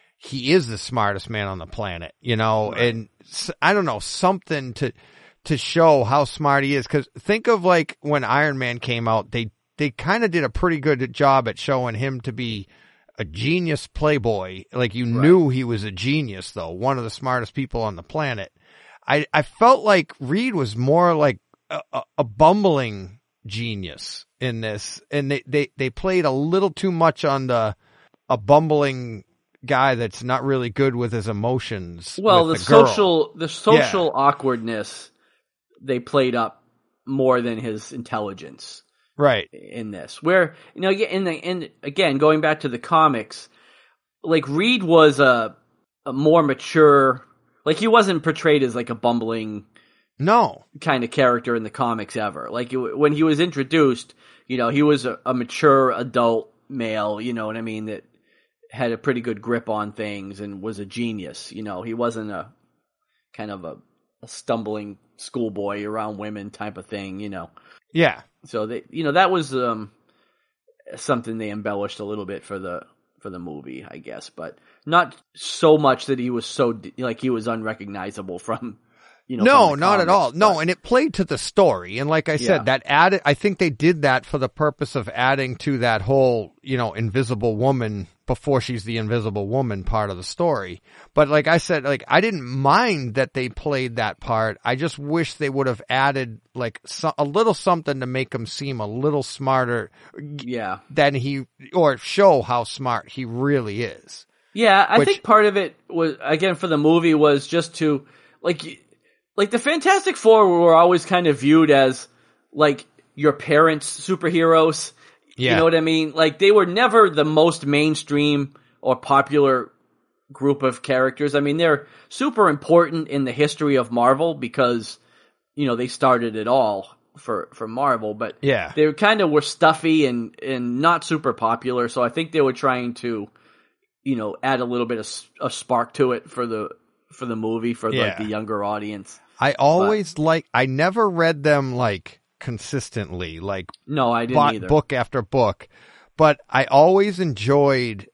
C: he is the smartest man on the planet, you know,
A: Right.
C: and s- I don't know, something to to show how smart he is. Because think of like when Iron Man came out, they they kind of did a pretty good job at showing him to be a genius playboy. Like you
A: Right.
C: knew he was a genius, though, one of the smartest people on the planet. I I felt like Reed was more like a, a, a bumbling genius in this, and they, they, they played a little too much on the a bumbling guy that's not really good with his emotions.
A: Well, the,
C: with the girl.
A: social the social awkwardness they played up more than his intelligence
C: right?
A: in this. Where, you know, in the in again going back to the comics, like Reed was a a more mature, like he wasn't portrayed as like a bumbling
C: No,
A: kind of character in the comics ever. Like it, when he was introduced, you know, he was a, a mature adult male, you know what I mean, that had a pretty good grip on things and was a genius. You know, he wasn't a kind of a, a stumbling schoolboy around women type of thing, you know.
C: yeah,
A: So they, you know, that was um, something they embellished a little bit for the for the movie, I guess, but not so much that he was so like he was unrecognizable from. You know,
C: no,
A: from the
C: not at
A: comics,
C: all. No,
A: but-
C: and it played to the story. And like I said,
A: Yeah.
C: that added, I think they did that for the purpose of adding to that whole, you know, invisible woman before she's the invisible woman part of the story. But like I said, like I didn't mind that they played that part. I just wish they would have added like so, a little something to make him seem a little smarter
A: yeah.
C: than he, or show how smart he really is.
A: Yeah, I
C: Which-
A: think part of it was, again, for the movie was just to, like, like the Fantastic Four were always kind of viewed as, like, your parents' superheroes.
C: Yeah.
A: You know what I mean? Like, they were never the most mainstream or popular group of characters. I mean, they're super important in the history of Marvel because, you know, they started it all for, for Marvel, but
C: Yeah.
A: they kind of were stuffy and, and not super popular. So I think they were trying to, you know, add a little bit of s- a spark to it for the for the movie for
C: Yeah.
A: like the younger audience.
C: I always like, I never read them like consistently, like
A: No, I didn't
C: bought
A: either.
C: book after book, but I always enjoyed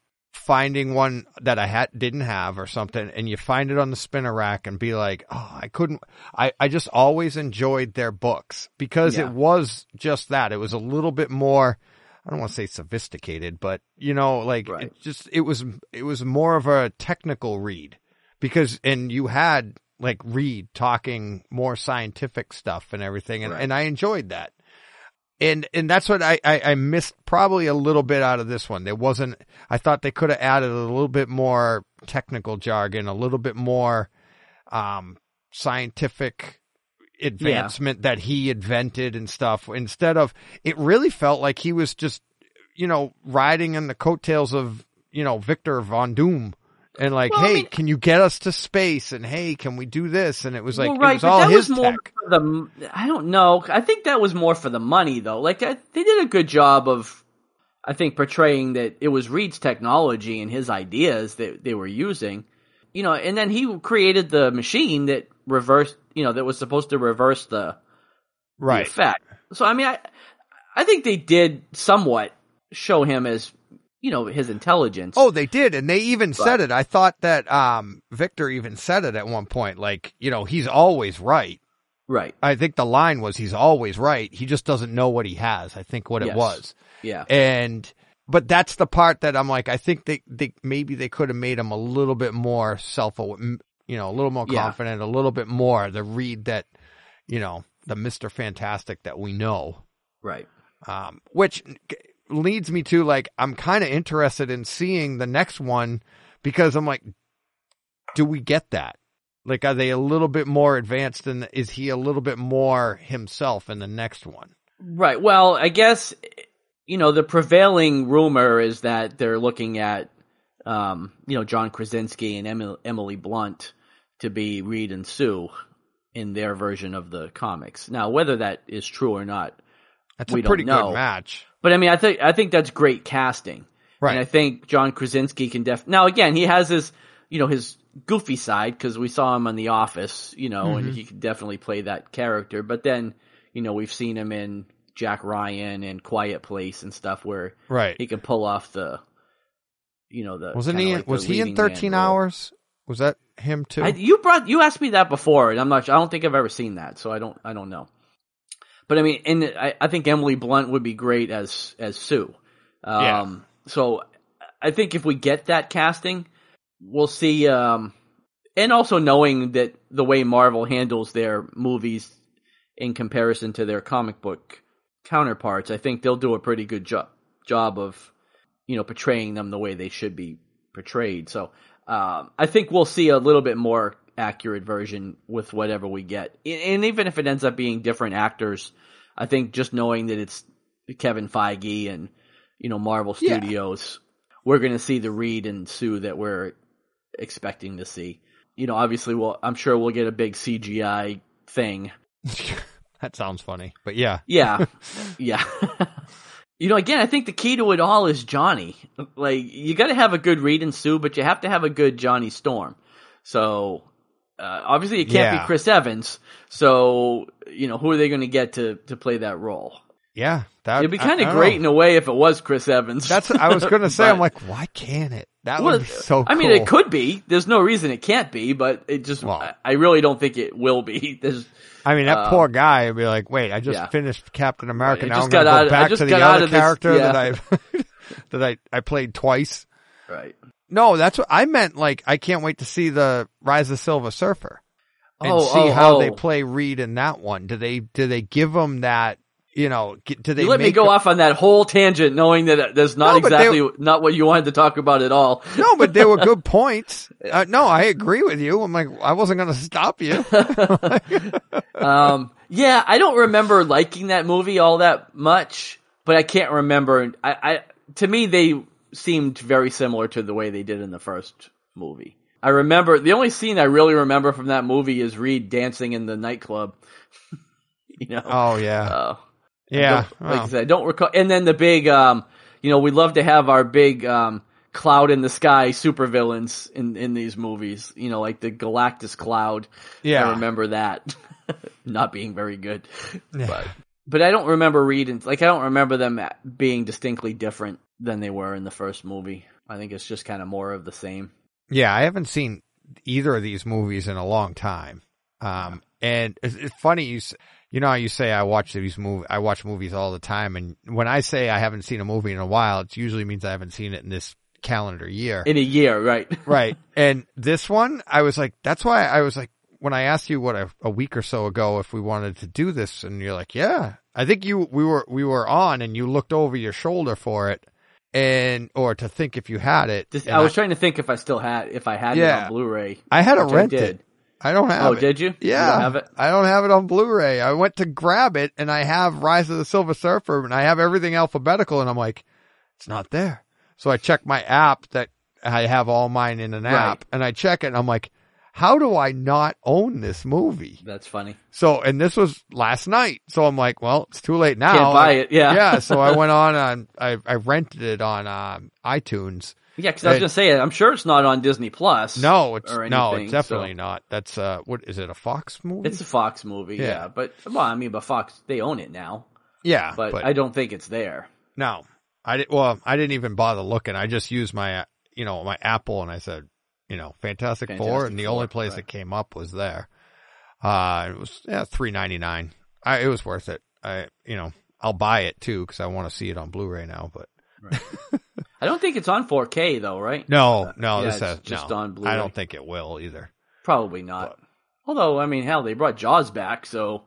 C: finding one that I had didn't have or something, and you find it on the spinner rack and be like, oh, I couldn't. I, I just always enjoyed their books because
A: Yeah.
C: it was just that. It was a little bit more. I don't want to say sophisticated, but you know, like
A: Right.
C: it just it was it was more of a technical read because and you had like Reed talking more scientific stuff and everything, and,
A: Right.
C: and I enjoyed that. And and that's what I, I, I missed probably a little bit out of this one. There wasn't. I thought they could have added a little bit more technical jargon, a little bit more um, scientific advancement that he invented and stuff. Instead of, it really felt like he was just, you know, riding in the coattails of, you know, Victor Von Doom. And like,
A: Well, I
C: hey,
A: mean-
C: can you get us to space? And hey, can we do this? And it was like,
A: well, right,
C: it was
A: but
C: all
A: that
C: his
A: was more
C: tech.
A: for the. I don't know. I think that was more for the money, though. Like I, they did a good job of, I think, portraying that it was Reed's technology and his ideas that they were using. You know, and then he created the machine that reversed. You know, that was supposed to reverse the, the
C: Right.
A: effect. So I mean, I, I think they did somewhat show him as, you know, his intelligence.
C: Oh, they did, and they even said it. I thought that um, Victor even said it at one point, like, you know, he's always right.
A: right.
C: I think the line was, he's always right. He just doesn't know what he has, I think what
A: Yes.
C: it was.
A: Yeah.
C: And, but that's the part that I'm like, I think they, they maybe they could have made him a little bit more self-aware, you know, a little more
A: Yeah.
C: confident, a little bit more the Reed that, you know, the Mister Fantastic that we know.
A: Right.
C: Um, which leads me to, like, I'm kind of interested in seeing the next one because I'm like, do we get that? Like, are they a little bit more advanced and is he a little bit more himself in the next one?
A: Right. Well, I guess, you know, the prevailing rumor is that they're looking at, um, you know, John Krasinski and Emily, Emily Blunt to be Reed and Sue in their version of the comics. Now, whether that is true or not,
C: That's
A: we
C: a pretty
A: don't know.
C: good match.
A: But I mean, I think I think that's great casting,
C: Right.
A: And I think John Krasinski can def. Now, again, he has his, you know, his goofy side because we saw him on The Office, you know,
C: Mm-hmm.
A: and he can definitely play that character. But then, you know, we've seen him in Jack Ryan and Quiet Place and stuff where
C: Right.
A: he can pull off the, you know, the
C: Wasn't
A: kinda
C: he,
A: like the
C: was he in
A: leading man
C: thirteen
A: role.
C: hours? Was that him too?
A: I, you brought you asked me that before, and I'm not. I don't think I've ever seen that, so I don't. I don't know. But I mean, and I, I think Emily Blunt would be great as as Sue. Um,
C: Yeah.
A: So I think if we get that casting, we'll see. Um, and also knowing that the way Marvel handles their movies in comparison to their comic book counterparts, I think they'll do a pretty good job job of, you know, portraying them the way they should be portrayed. So um, I think we'll see a little bit more accurate version with whatever we get. And even if it ends up being different actors, I think just knowing that it's Kevin Feige and, you know, Marvel
C: Yeah.
A: Studios, we're going to see the Reed and Sue that we're expecting to see. You know, obviously, we'll, I'm sure we'll get a big C G I thing.
C: That sounds funny, but yeah.
A: Yeah. Yeah. You know, again, I think the key to it all is Johnny. Like, you got to have a good Reed and Sue, but you have to have a good Johnny Storm. So, uh, obviously, it can't
C: Yeah.
A: be Chris Evans. So, you know, who are they going to get to to play that role?
C: Yeah. That,
A: It'd be
C: I-
A: kind
C: I
A: of
C: don't
A: great
C: know.
A: in a way if it was Chris Evans.
C: That's, I was going to say, I'm
A: But-
C: like, why can't it? That
A: Well,
C: would be so cool.
A: I mean, it could be. There's no reason it can't be, but it just,
C: Well.
A: I, I really don't think it will be. There's,
C: I mean, that
A: Um,
C: poor guy would be like, wait, I just
A: yeah.
C: finished Captain America.
A: Right, I
C: Now
A: just
C: I'm going to
A: got
C: go
A: out- I
C: back
A: just
C: to the
A: got out
C: other
A: of this-
C: character
A: yeah.
C: that I that I, I played twice.
A: right.
C: No, that's what I meant. Like, I can't wait to see the Rise of Silver Surfer and
A: Oh,
C: see
A: oh,
C: how
A: oh.
C: they play Reed in that one. Do they do they give him that? You know, get- do they
A: You let me
C: make
A: go
C: him-
A: off on that whole tangent knowing that that's not
C: No, but they-
A: exactly not what you wanted to talk about at all.
C: No, but they were good points. Uh, no, I agree with you. I'm like, I wasn't going to stop you.
A: Um, yeah, I don't remember liking that movie all that much, but I can't remember. I, I to me, they seemed very similar to the way they did in the first movie. I remember the only scene I really remember from that movie is Reed dancing in the nightclub. You know?
C: Oh yeah,
A: Uh,
C: yeah.
A: don't- like
C: Oh.
A: I said, I don't recall. And then the big, um, you know, we love to have our big um, cloud in the sky supervillains in in these movies. You know, like the Galactus Cloud.
C: Yeah.
A: I remember that not being very good, but but I don't remember reading. Like I don't remember them being distinctly different than they were in the first movie. I think it's just kind of more of the same.
C: Yeah, I haven't seen either of these movies in a long time. Um, and it's, it's funny, you you know how you say I watch these mov- I watch movies all the time, and when I say I haven't seen a movie in a while, it usually means I haven't seen it in this calendar year.
A: In a year, right.
C: Right. And this one, I was like, that's why I was like, when I asked you what a, a week or so ago if we wanted to do this, and you're like, yeah, I think you we were we were on, and you looked over your shoulder for it, and or to think if you had it.
A: This, I was I, trying to think if I still had if I had
C: yeah,
A: it on Blu-ray.
C: I had it rented. I don't have
A: oh,
C: it.
A: Oh, did you?
C: Yeah.
A: You don't have it?
C: I don't have it on Blu-ray. I went to grab it, and I have Rise of the Silver Surfer, and I have everything alphabetical, and I'm like, it's not there. So I check my app that I have all mine in an app, right. and I check it, and I'm like, how do I not own this movie?
A: That's funny.
C: So, and this was last night, so I'm like, well, it's too late now.
A: Can't buy it, yeah.
C: Yeah, so I went on, on I, I rented it on um, iTunes.
A: Yeah, because I was going to say, I'm sure it's not on Disney Plus.
C: No, it's
A: or anything,
C: no, it's definitely
A: so.
C: not. That's uh, what is it? A Fox movie?
A: It's a Fox movie, yeah. yeah. But well, I mean, but Fox they own it now.
C: Yeah,
A: but,
C: but
A: I don't think it's there.
C: No, I did. Well, I didn't even bother looking. I just used my, you know, my Apple, and I said, you know, Fantastic, Fantastic Four, and the Four, only place right. that came up was there. Uh, it was yeah, three ninety-nine. I it was worth it. I you know I'll buy it too because I want to see it on Blu-ray now, but.
A: Right. I don't think it's on four K though, right?
C: No, no,
A: yeah,
C: this has
A: just
C: no,
A: on Blu-ray.
C: I don't think it will either.
A: Probably not. But, although, I mean, hell, they brought Jaws back, so.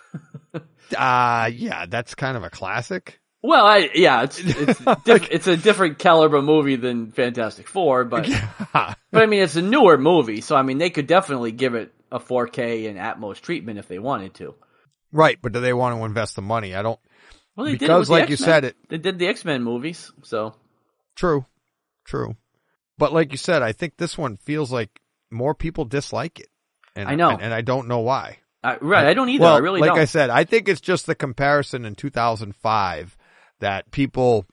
C: uh yeah, that's kind of a classic.
A: Well, I, yeah, it's it's diff- it's a different caliber movie than Fantastic Four, but but I mean, it's a newer movie, so I mean, they could definitely give it a four K and Atmos treatment if they wanted to.
C: Right, but do they want to invest the money? I don't.
A: Well, they
C: because,
A: did it
C: like
A: you
C: said, it
A: they did the X-Men movies, so
C: true, true. But like you said, I think this one feels like more people dislike it. And,
A: I know,
C: and, and I don't know why.
A: I, right, I don't either.
C: Well,
A: I really
C: like
A: don't.
C: I said, I think it's just the comparison in two thousand five that people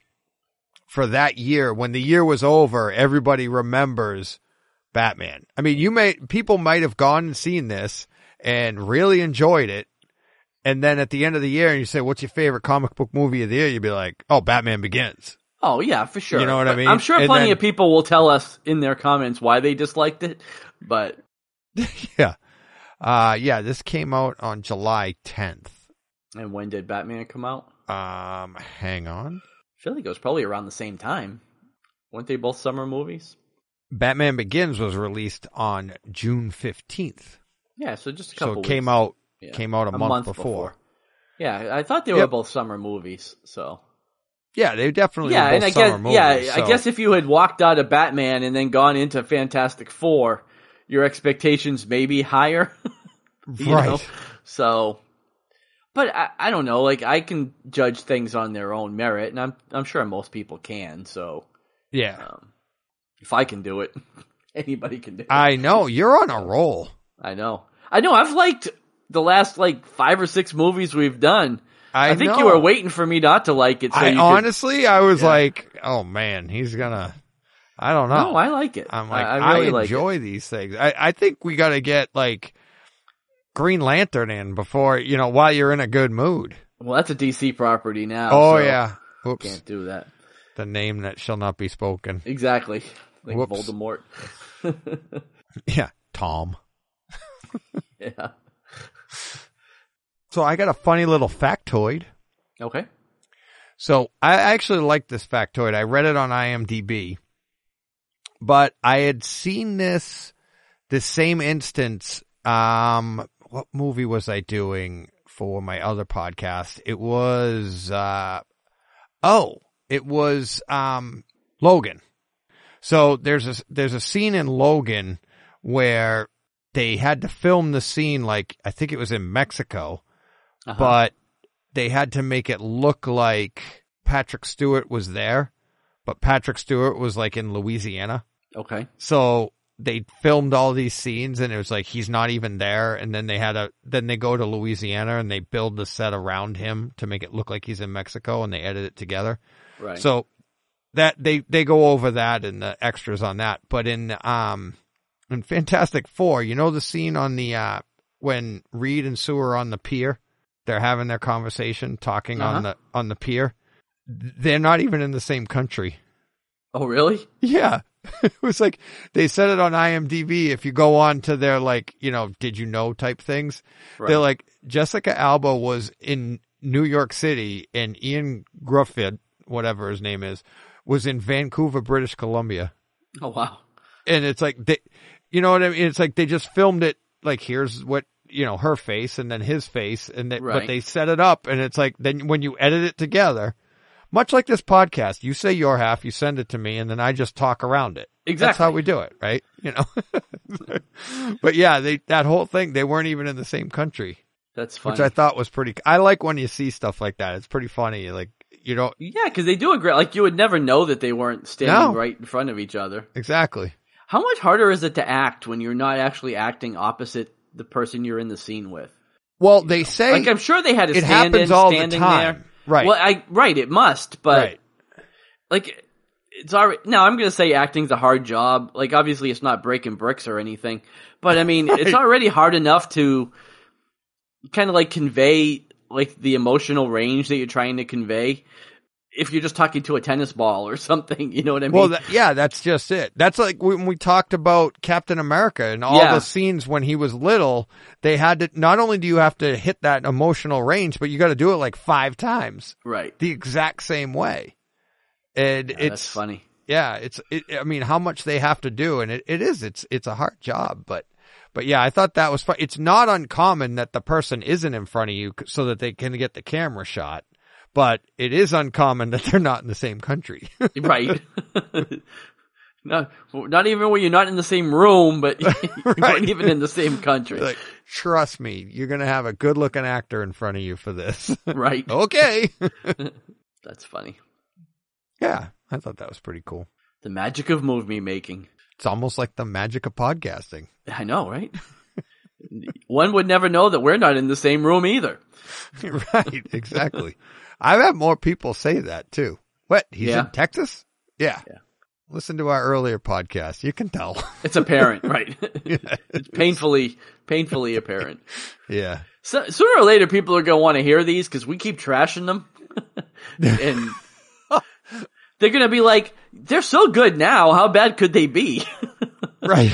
C: for that year, when the year was over, everybody remembers Batman. I mean, you may people might have gone and seen this and really enjoyed it. And then at the end of the year, and you say, what's your favorite comic book movie of the year? You'd be like, oh, Batman Begins.
A: Oh, yeah, for sure.
C: You know what
A: but
C: I mean?
A: I'm sure
C: and
A: plenty
C: then,
A: of people will tell us in their comments why they disliked it, but.
C: yeah. Uh, yeah, this came out on July tenth.
A: And when did Batman come out?
C: Um, hang on.
A: I feel like it was probably around the same time. Weren't they both summer movies?
C: Batman Begins was released on June fifteenth.
A: Yeah, so just a couple
C: So it
A: weeks.
C: came out.
A: Yeah.
C: Came out a,
A: a
C: month,
A: month
C: before.
A: before. Yeah, I thought they were
C: yep.
A: both summer movies. So
C: yeah, they definitely
A: yeah,
C: were both
A: and I
C: summer
A: guess
C: movies.
A: yeah,
C: so.
A: I guess if you had walked out of Batman and then gone into Fantastic Four, your expectations may be higher, you
C: right?
A: Know? So, but I, I don't know. Like I can judge things on their own merit, and I'm I'm sure most people can. So
C: yeah,
A: um, if I can do it, anybody can do it.
C: I know you're on a roll.
A: I know. I know. I've liked the last like five or six movies we've done.
C: I,
A: I think
C: know.
A: you were waiting for me not to like it. So
C: I
A: you
C: honestly,
A: could,
C: I was
A: yeah.
C: like, oh man, he's gonna. I don't know.
A: No, I like it.
C: I'm like,
A: I,
C: I,
A: I really
C: enjoy
A: like
C: these things. I, I think we got to get like Green Lantern in before, you know, while you're in a good mood.
A: Well, that's a D C property now.
C: Oh
A: so
C: yeah. Oops.
A: Can't do that.
C: The name that shall not be spoken.
A: Exactly. Like
C: Whoops.
A: Voldemort.
C: Yeah. Tom.
A: Yeah.
C: So I got a funny little factoid.
A: Okay.
C: So I actually like this factoid. I read it on IMDb, but I had seen this, this same instance. Um, what movie was I doing for my other podcast? It was, uh, oh, it was, um, Logan. So there's a, there's a scene in Logan where they had to film the scene, like, I think it was in Mexico, uh-huh. but they had to make it look like Patrick Stewart was there, but Patrick Stewart was like in Louisiana.
A: Okay.
C: So they filmed all these scenes and it was like, he's not even there. And then they had a, then they go to Louisiana and they build the set around him to make it look like he's in Mexico and they edit it together.
A: Right.
C: So that they, they go over that and the extras on that. But in, um, in Fantastic Four, you know, the scene on the, uh, when Reed and Sue are on the pier, they're having their conversation talking uh-huh. on the, on the pier. they're not even in the same country.
A: Oh, really?
C: Yeah. It was like, they said it on IMDb. If you go on to their, like, you know, did you know type things,
A: Right.
C: they're like, Jessica Alba was in New York City and Ian Grufford, whatever his name is, was in Vancouver, British Columbia.
A: Oh, wow.
C: And it's like, they, you know what I mean? It's like they just filmed it, like, here's what, you know, her face and then his face. And they,
A: Right.
C: but they set it up, and it's like, then when you edit it together, much like this podcast, you say your half, you send it to me, and then I just talk around it.
A: Exactly.
C: That's how we do it, right? You know. But yeah, they that whole thing, they weren't even in the same country,
A: That's funny.
C: which I thought was pretty. I like when you see stuff like that. It's pretty funny. Like, you know,
A: Yeah, because they do a great. Like, you would never know that they weren't standing
C: No.
A: right in front of each other.
C: exactly.
A: How much harder is it to act when you're not actually acting opposite the person you're in the scene with?
C: Well, they say
A: Like, I'm sure they had a
C: it
A: stand
C: happens
A: in,
C: all the
A: standing
C: time.
A: there.
C: Right.
A: Well, I right, it must, but
C: right.
A: like, it's already. No, I'm gonna say acting's a hard job. Like, obviously, it's not breaking bricks or anything, but I mean,
C: Right.
A: it's already hard enough to kind of like convey like the emotional range that you're trying to convey. If you're just talking to a tennis ball or something, you know what I mean?
C: Well, that, yeah, that's just it. That's like when we talked about Captain America and all
A: Yeah.
C: the scenes when he was little, they had to, not only do you have to hit that emotional range, but you got to do it like five times
A: right.
C: the exact same way. And
A: Yeah,
C: it's
A: that's funny.
C: Yeah, it's, it, I mean, how much they have to do, and it, it is, it's, it's a hard job, but, but yeah, I thought that was fun. It's not uncommon that the person isn't in front of you so that they can get the camera shot. But it is uncommon that they're not in the same country.
A: Right. not, not even when you're not in the same room, but you
C: Right.
A: aren't even in the same country.
C: Like, trust me, you're going to have a good looking actor in front of you for this.
A: Right.
C: Okay.
A: That's funny.
C: Yeah, I thought that was pretty cool.
A: The magic of movie making.
C: It's almost like the magic of podcasting.
A: I know, right? One would never know that we're not in the same room either.
C: Right, exactly. I've had more people say that too. What? He's
A: Yeah.
C: in Texas? Yeah.
A: Yeah.
C: Listen to our earlier podcast. You can tell.
A: It's apparent, right?
C: Yeah.
A: It's painfully, painfully apparent.
C: Yeah.
A: So, sooner or later, people are going to want to hear these because we keep trashing them. And they're going to be like, they're so good now. How bad could they be?
C: Right.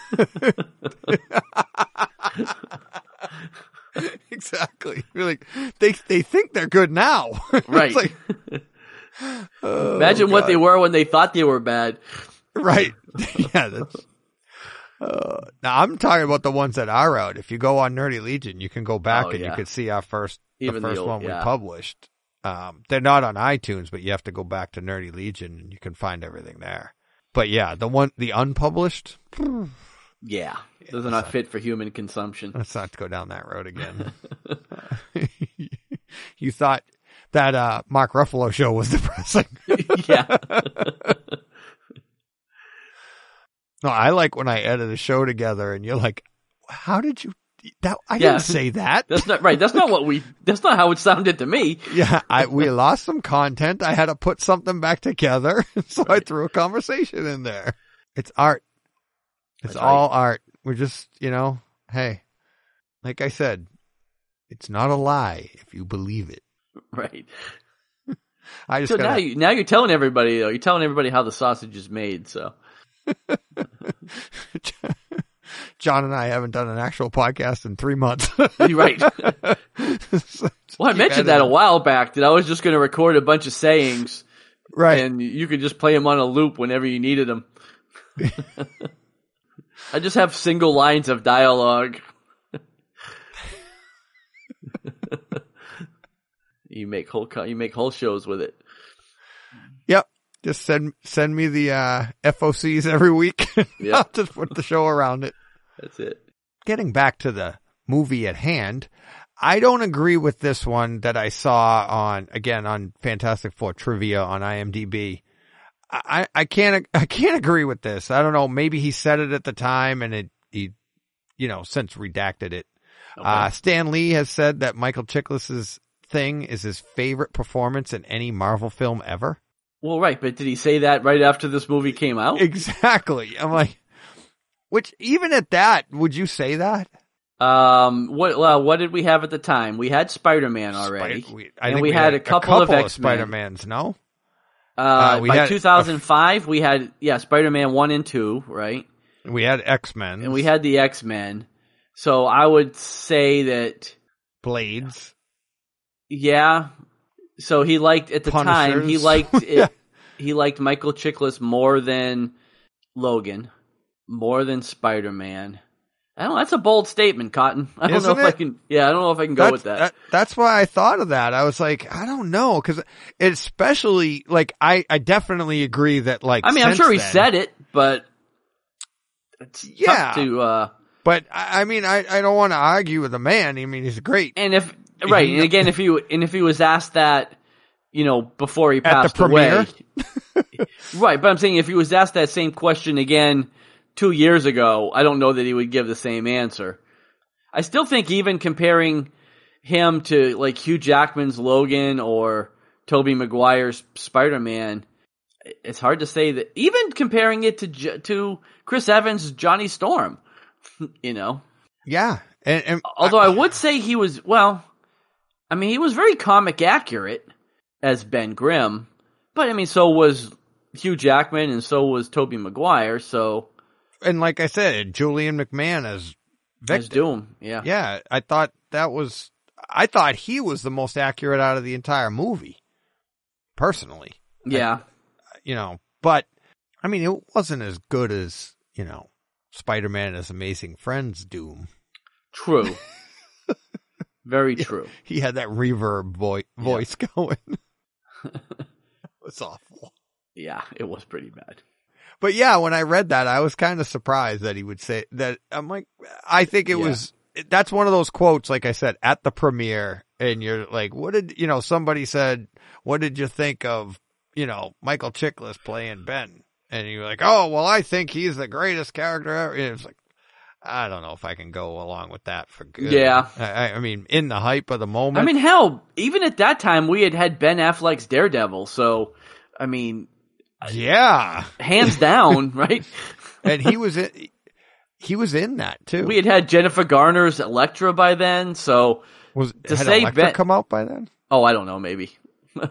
C: Exactly. You're like, they they think they're good now.
A: Right.
C: It's like, oh,
A: Imagine what
C: God.
A: they were when they thought they were bad.
C: Right. Yeah. That's. Uh, now I'm talking about the ones that are out. If you go on Nerdy Legion, you can go back
A: Oh,
C: and
A: yeah.
C: you can see our first,
A: Even
C: the
A: the
C: first
A: old-
C: one
A: yeah.
C: we published. Um, they're not on iTunes, but you have to go back to Nerdy Legion and you can find everything there. But yeah, the one, the unpublished,
A: Yeah. Those are not fit for human consumption.
C: let's not go down that road again. You thought that, uh, Mark Ruffalo show was depressing.
A: Yeah.
C: No, I like when I edit a show together and you're like, how did you, that, I
A: Yeah.
C: didn't say that.
A: That's not right. That's not what we, that's not how it sounded to me.
C: Yeah, I, we lost some content. I had to put something back together. So I threw a conversation in there. It's art. It's
A: That's
C: all art. We're just, you know, hey, like I said, it's not a lie if you believe it.
A: Right.
C: I just
A: So
C: gotta,
A: now you, now you're telling everybody though, you're telling everybody how the sausage is made, so.
C: John and I haven't done an actual podcast in three months.
A: You're right.
C: So
A: Well, I
C: keep
A: mentioned that a
C: editing.
A: while back that I was just going to record a bunch of sayings
C: Right.
A: and you could just play them on a loop whenever you needed them. I just have single lines of dialogue. You make whole co- you make whole shows with it.
C: Yep. Just send, send me the, uh, F O Cs every week.
A: Yep.
C: I'll just put the show around it.
A: That's it.
C: Getting back to the movie at hand, I don't agree with this one that I saw on, again, on Fantastic Four trivia on IMDb. I, I can't, I can't agree with this. I don't know. Maybe he said it at the time and it, he, you know, since redacted it.
A: Okay.
C: Uh, Stan Lee has said that Michael Chiklis's thing is his favorite performance in any Marvel film ever.
A: Well, right, but did he say that right after this movie came out?
C: Exactly. I'm like, which even at that, would you say that?
A: Um, what well, what did we have at the time? We had Spider-Man already,
C: Spider- we, I
A: and
C: think
A: we,
C: we
A: had,
C: had
A: a couple,
C: a
A: of
C: couple of,
A: X-Men.
C: Spider-Mans, no?
A: Uh,
C: Uh, we
A: by
C: had
A: two thousand five, we had yeah Spider-Man one and two, right?
C: We had X-Men.
A: And we had the X-Men. So I would say that
C: Blades.
A: yeah. So he liked at the time he
C: Punishers.
A: liked it,
C: Yeah.
A: he liked Michael Chiklis more than Logan, more than Spider-Man. I don't know, that's a bold statement, Cotton. I don't
C: Isn't
A: know if I
C: it?
A: can yeah, I don't know if I can go
C: That's,
A: with that.
C: That's why I thought of that. I was like, I don't know, because especially like I, I definitely agree that like.
A: I mean, I'm
C: since
A: sure he
C: then-
A: said it, but it's
C: Yeah.
A: tough to uh
C: But I I mean, I, I don't want to argue with the man. I mean, he's great.
A: and if right, and again if he and if he was asked that, you know, before he
C: At the
A: passed away.
C: premiere?
A: Right, but I'm saying if he was asked that same question again two years ago, I don't know that he would give the same answer. I still think even comparing him to like Hugh Jackman's Logan or Tobey Maguire's Spider-Man, it's hard to say that. Even comparing it to J- to Chris Evans' Johnny Storm, you know.
C: Yeah. And, and
A: Although I would say he was, well, I mean, he was very comic accurate as Ben Grimm, but I mean, so was Hugh Jackman and so was Tobey Maguire, so.
C: and like I said, Julian McMahon as Victor.
A: As Doom, yeah.
C: Yeah, I thought that was, I thought he was the most accurate out of the entire movie. Personally.
A: Yeah.
C: I, you know, but, I mean, it wasn't as good as, you know, Spider-Man and His Amazing Friends Doom.
A: True. Very true.
C: He had that reverb vo- voice yeah. going. It was awful.
A: Yeah, it was pretty bad.
C: But yeah, when I read that, I was kind of surprised that he would say that. I'm like, I think it
A: Yeah.
C: was, that's one of those quotes, like I said, at the premiere, and you're like, what did, you know, somebody said, what did you think of, you know, Michael Chiklis playing Ben? And you're like, oh, well, I think he's the greatest character ever. And it's like, I don't know if I can go along with that for good.
A: Yeah.
C: I, I mean, in the hype of the moment.
A: I mean, hell, even at that time, we had had Ben Affleck's Daredevil, so, I mean,
C: yeah,
A: hands down, right?
C: And he was in, he was in that too.
A: We had had Jennifer Garner's Elektra by then, so
C: was
A: to
C: had
A: say
C: Elektra
A: Ben,
C: come out by then?
A: Oh, I don't know, maybe. I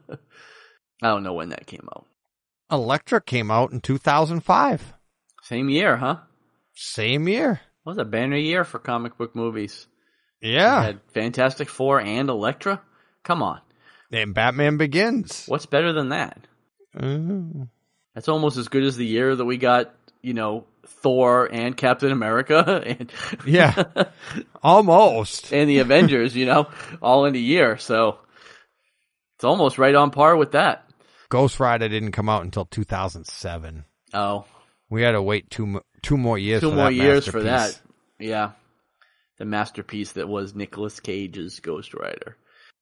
A: don't know when that came out.
C: Elektra came out in two thousand five.
A: Same year, huh?
C: Same year.
A: What was a banner year for comic book movies?
C: Yeah.
A: We had Fantastic Four and Elektra? Come on.
C: And Batman Begins.
A: What's better than that?
C: Mm-hmm.
A: That's almost as good as the year that we got, you know, Thor and Captain America and
C: yeah, almost.
A: and the Avengers, you know, all in a year. So it's almost right on par with that.
C: Ghost Rider didn't come out until two thousand seven.
A: Oh,
C: we had to wait two two more years.
A: Two
C: for
A: more
C: that
A: years for
C: masterpiece.
A: that. Yeah, the masterpiece that was Nicolas Cage's Ghost Rider.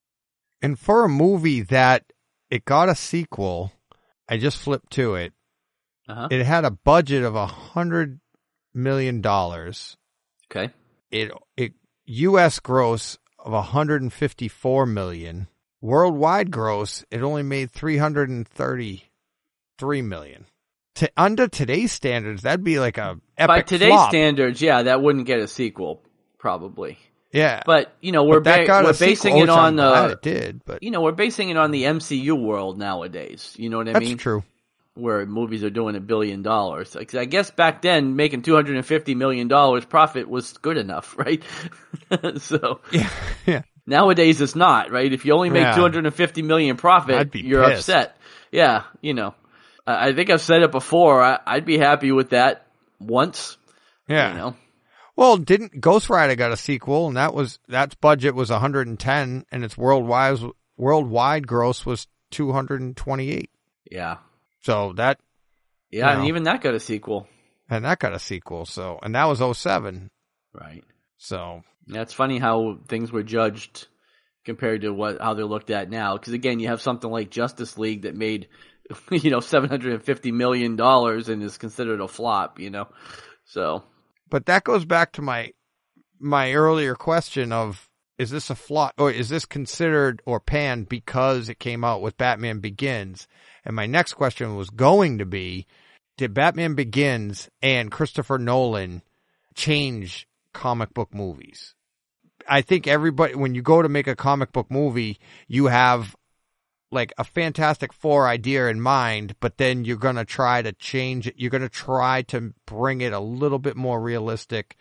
C: And for a movie that it got a sequel, I just flipped to it.
A: Uh-huh.
C: It had a budget of a hundred million dollars.
A: Okay.
C: It it U S gross of a hundred and fifty four million. Worldwide gross, it only made three hundred and thirty three million. To, under today's standards, that'd be like a epic
A: By today's
C: flop.
A: standards, yeah, that wouldn't get a sequel, probably.
C: Yeah,
A: But you know, we're
C: But that
A: ba-
C: got a
A: we're
C: sequel,
A: basing
C: which
A: it
C: I'm
A: on
C: glad
A: the
C: it did, but
A: you know we're basing it on the M C U world nowadays. You know what I
C: that's
A: mean?
C: true.
A: Where movies are doing a billion dollars. Like, I guess back then, making two hundred and fifty million dollars profit was good enough, right? So
C: Yeah, yeah.
A: nowadays it's not, right? If you only make
C: Yeah.
A: two hundred and fifty million profit,
C: I'd be
A: you're
C: pissed.
A: upset. Yeah, you know. I I think I've said it before. I, I'd be happy with that once.
C: Yeah.
A: You know.
C: Well, didn't Ghost Rider got a sequel, and that was that's budget was one hundred ten, and its worldwide worldwide gross was two hundred twenty-eight.
A: Yeah.
C: So that
A: Yeah,
C: You
A: and
C: know.
A: even that got a sequel.
C: and that got a sequel. So and that was oh seven.
A: Right.
C: So
A: Yeah, it's funny how things were judged compared to what how they're looked at now. Because again, you have something like Justice League that made, you know, seven hundred and fifty million dollars and is considered a flop. You know, so
C: but that goes back to my my earlier question of is this a flop or is this considered or panned because it came out with Batman Begins? And my next question was going to be, did Batman Begins and Christopher Nolan change comic book movies. I think everybody, when you go to make a comic book movie, you have like a Fantastic Four idea in mind, but then you're going to try to change it. You're going to try to bring it a little bit more realistic,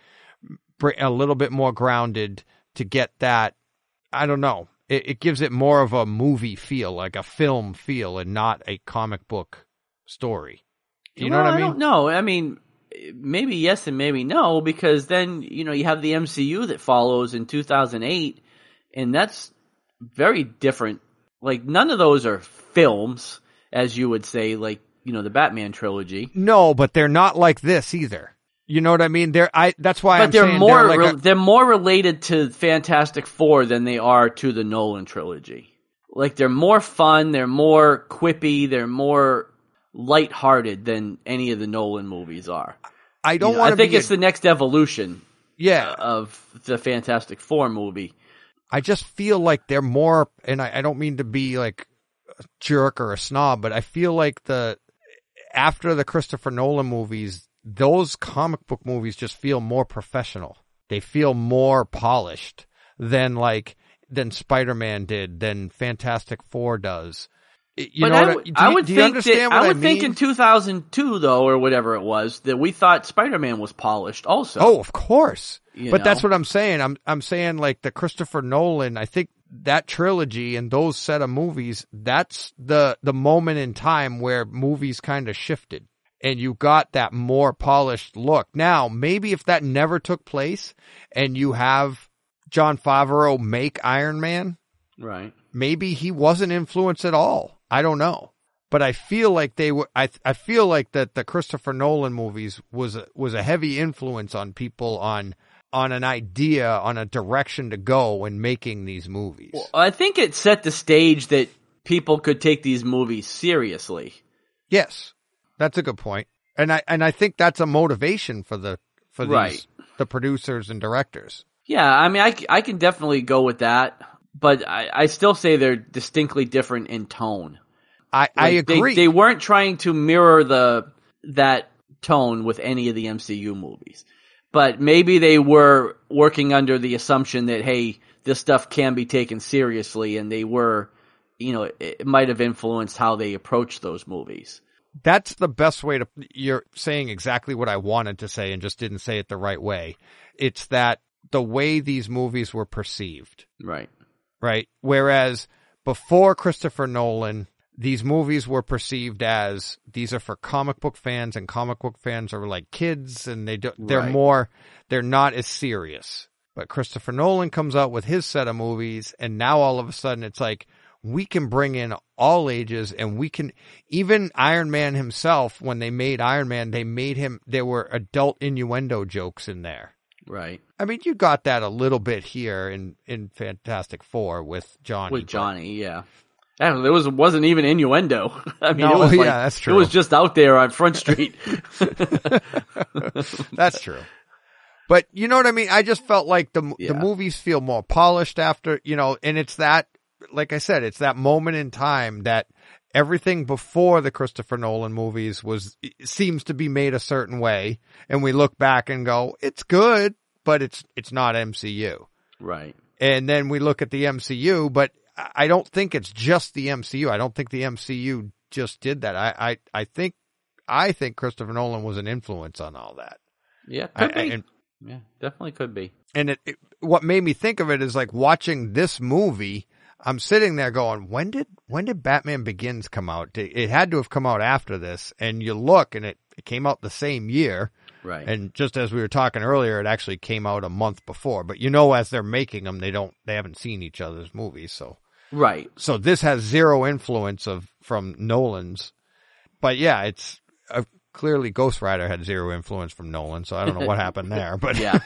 C: a little bit more grounded to get that. I don't know. It, it gives it more of a movie feel, like a film feel, and not a comic book story. Do you
A: well,
C: know what I mean?
A: I don't know. I mean, maybe yes and maybe no, because then, you know, you have the M C U that follows in two thousand eight, and that's very different. Like, none of those are films, as you would say, like, you know, the Batman trilogy.
C: No, but they're not like this either. You know what I mean? They're I. That's why
A: but
C: I'm
A: they're
C: saying
A: more
C: they're, like
A: re-
C: a,
A: they're more related to Fantastic Four than they are to the Nolan trilogy. Like, they're more fun, they're more quippy, they're more lighthearted than any of the Nolan movies are.
C: I don't
A: You know,
C: want to.
A: I think
C: be
A: it's
C: a,
A: the next evolution.
C: Yeah.
A: Of the Fantastic Four movie.
C: I just feel like they're more, and I, I don't mean to be like a jerk or a snob, but I feel like the after the Christopher Nolan movies, those comic book movies just feel more professional. They feel more polished than like than Spider-Man did, than Fantastic Four does. You
A: but
C: know,
A: I,
C: what,
A: w-
C: do
A: I
C: you,
A: would
C: do you
A: think
C: understand
A: that,
C: what
A: I
C: I
A: would
C: mean?
A: think in two thousand two though, or whatever it was, that we thought Spider-Man was polished also.
C: Oh, of course.
A: You
C: but
A: know?
C: that's what I'm saying. I'm I'm saying like the Christopher Nolan, I think that trilogy and those set of movies, that's the the moment in time where movies kind of shifted and you got that more polished look. Now, maybe if that never took place and you have Jon Favreau make Iron Man,
A: right.
C: Maybe he wasn't influenced at all. I don't know. But I feel like they were. I I feel like that the Christopher Nolan movies was a, was a heavy influence on people on on an idea, on a direction to go when making these movies.
A: Well, I think it set the stage that people could take these movies seriously.
C: Yes, that's a good point, and I and I think that's a motivation for the for these
A: Right.
C: the producers and directors.
A: Yeah, I mean, I, c- I can definitely go with that, but I, I still say they're distinctly different in tone.
C: I, I
A: Like, they-
C: agree.
A: They, weren't trying to mirror the that tone with any of the M C U movies. But maybe they were working under the assumption that, hey, this stuff can be taken seriously, and they were, you know, it, it might have influenced how they approached those movies.
C: That's the best way to, you're saying exactly what I wanted to say and just didn't say it the right way. It's that the way these movies were perceived.
A: Right.
C: Right. Whereas before Christopher Nolan, these movies were perceived as these are for comic book fans, and comic book fans are like kids, and they do, they're
A: Right.
C: more, they're not as serious. But Christopher Nolan comes out with his set of movies, and now all of a sudden it's like, we can bring in all ages, and we can, even Iron Man himself, when they made Iron Man, they made him, there were adult innuendo jokes in there.
A: Right.
C: I mean, you got that a little bit here in, in Fantastic Four with Johnny.
A: With
C: but-
A: Johnny, yeah. Actually, there was, wasn't even innuendo. I mean,
C: No,
A: it was
C: yeah,
A: like,
C: that's true.
A: It was just out there on Front Street.
C: That's true. But you know what I mean? I just felt like the
A: Yeah.
C: the movies feel more polished after, you know, and it's that, like I said, it's that moment in time that everything before the Christopher Nolan movies was, seems to be made a certain way. And we look back and go, it's good, but it's, it's not M C U.
A: Right.
C: And then we look at the M C U, but I don't think it's just the M C U. I don't think the M C U just did that. I, I, I think, I think Christopher Nolan was an influence on all that.
A: Yeah, could
C: I-
A: be.
C: and-
A: yeah, definitely could be.
C: And it, it, what made me think of it is like watching this movie. I'm sitting there going, when did, when did Batman Begins come out? It, it had to have come out after this. And you look and it, it came out the same year.
A: Right.
C: And just as we were talking earlier, it actually came out a month before, but you know, as they're making them, they don't, they haven't seen each other's movies. So,
A: Right.
C: so this has zero influence of, from Nolan's, but yeah, it's uh, clearly Ghost Rider had zero influence from Nolan. So I don't know what happened there, but
A: Yeah.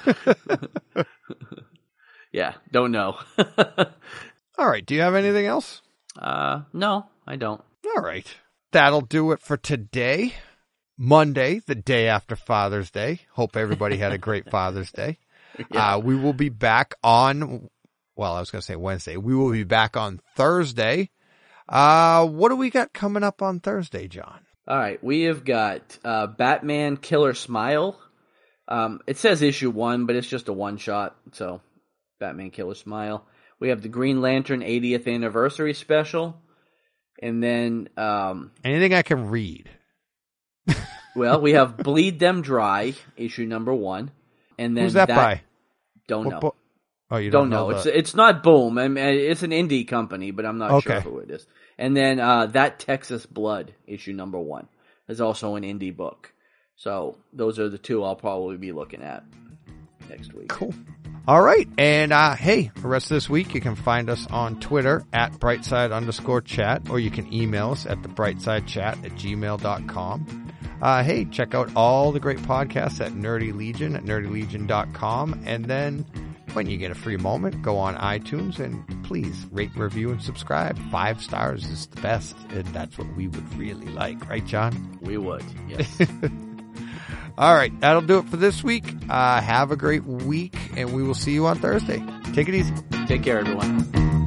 A: Yeah, don't know.
C: All right. Do you have anything else?
A: uh, no, I don't.
C: All right. That'll do it for today. Monday, the day after Father's Day. Hope everybody had a great Father's Day.
A: Yeah.
C: Uh, we will be back on, well, I was going to say Wednesday. We will be back on Thursday. Uh, what do we got coming up on Thursday, John?
A: All right, we have got uh, Batman Killer Smile, Um, it says issue one, but it's just a one shot. So, Batman Killer Smile. We have the Green Lantern eightieth anniversary special, and then um,
C: anything I can read.
A: Well, we have Bleed Them Dry, issue number one, and then
C: who's that, that by?
A: Don't know.
C: What, what, oh, you
A: don't,
C: don't know.
A: know.
C: The...
A: It's it's not Boom. I mean, it's an indie company, but I'm not
C: okay.
A: sure who it is. And then uh, That Texas Blood, issue number one, is also an indie book. So those are the two I'll probably be looking at next week.
C: Cool. All right. And, uh, hey, the rest of this week, you can find us on Twitter at brightside underscore chat, or you can email us at the brightside chat at gmail dot com. Uh, hey, check out all the great podcasts at Nerdy Legion at nerdy legion dot com. And then when you get a free moment, go on iTunes and please rate, review, and subscribe. Five stars is the best. And that's what we would really like. Right, John?
A: We would. Yes.
C: All right, that'll do it for this week. Uh, have a great week, and we will see you on Thursday. Take it easy.
A: Take care, everyone.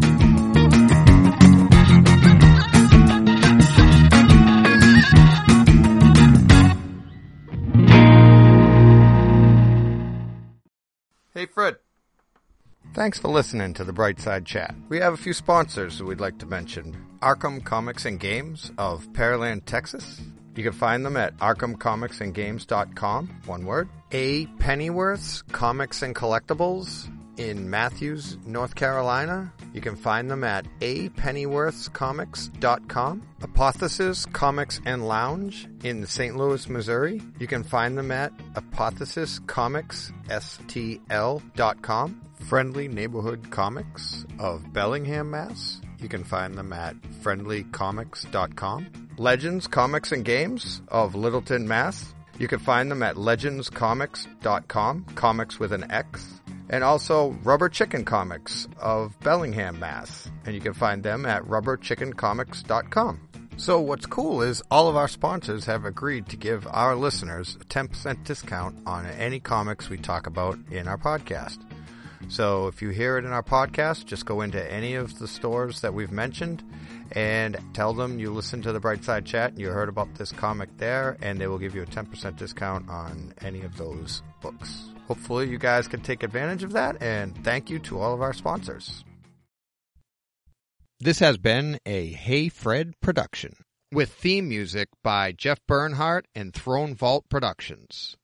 C: Hey, Fred. Thanks for listening to the Brightside Chat. We have a few sponsors that we'd like to mention. Arkham Comics and Games of Pearland, Texas. You can find them at arkham comics and games dot com, one word. A. Pennyworth's Comics and Collectibles in Matthews, North Carolina. You can find them at a pennyworths comics dot com. Apothesis Comics and Lounge in Saint Louis, Missouri. You can find them at apothesis comics s t l dot com. Friendly Neighborhood Comics of Bellingham, Mass. You can find them at friendly comics dot com. Legends Comics and Games of Littleton, Mass. You can find them at legends comics dot com, comics with an X. And also Rubber Chicken Comics of Bellingham, Mass. And you can find them at rubber chicken comics dot com. So what's cool is all of our sponsors have agreed to give our listeners a ten percent discount on any comics we talk about in our podcast. So if you hear it in our podcast, just go into any of the stores that we've mentioned and tell them you listened to the Brightside Chat and you heard about this comic there, and they will give you a ten percent discount on any of those books. Hopefully you guys can take advantage of that, and thank you to all of our sponsors. This has been a Hey Fred production with theme music by Jeff Bernhardt and Throne Vault Productions.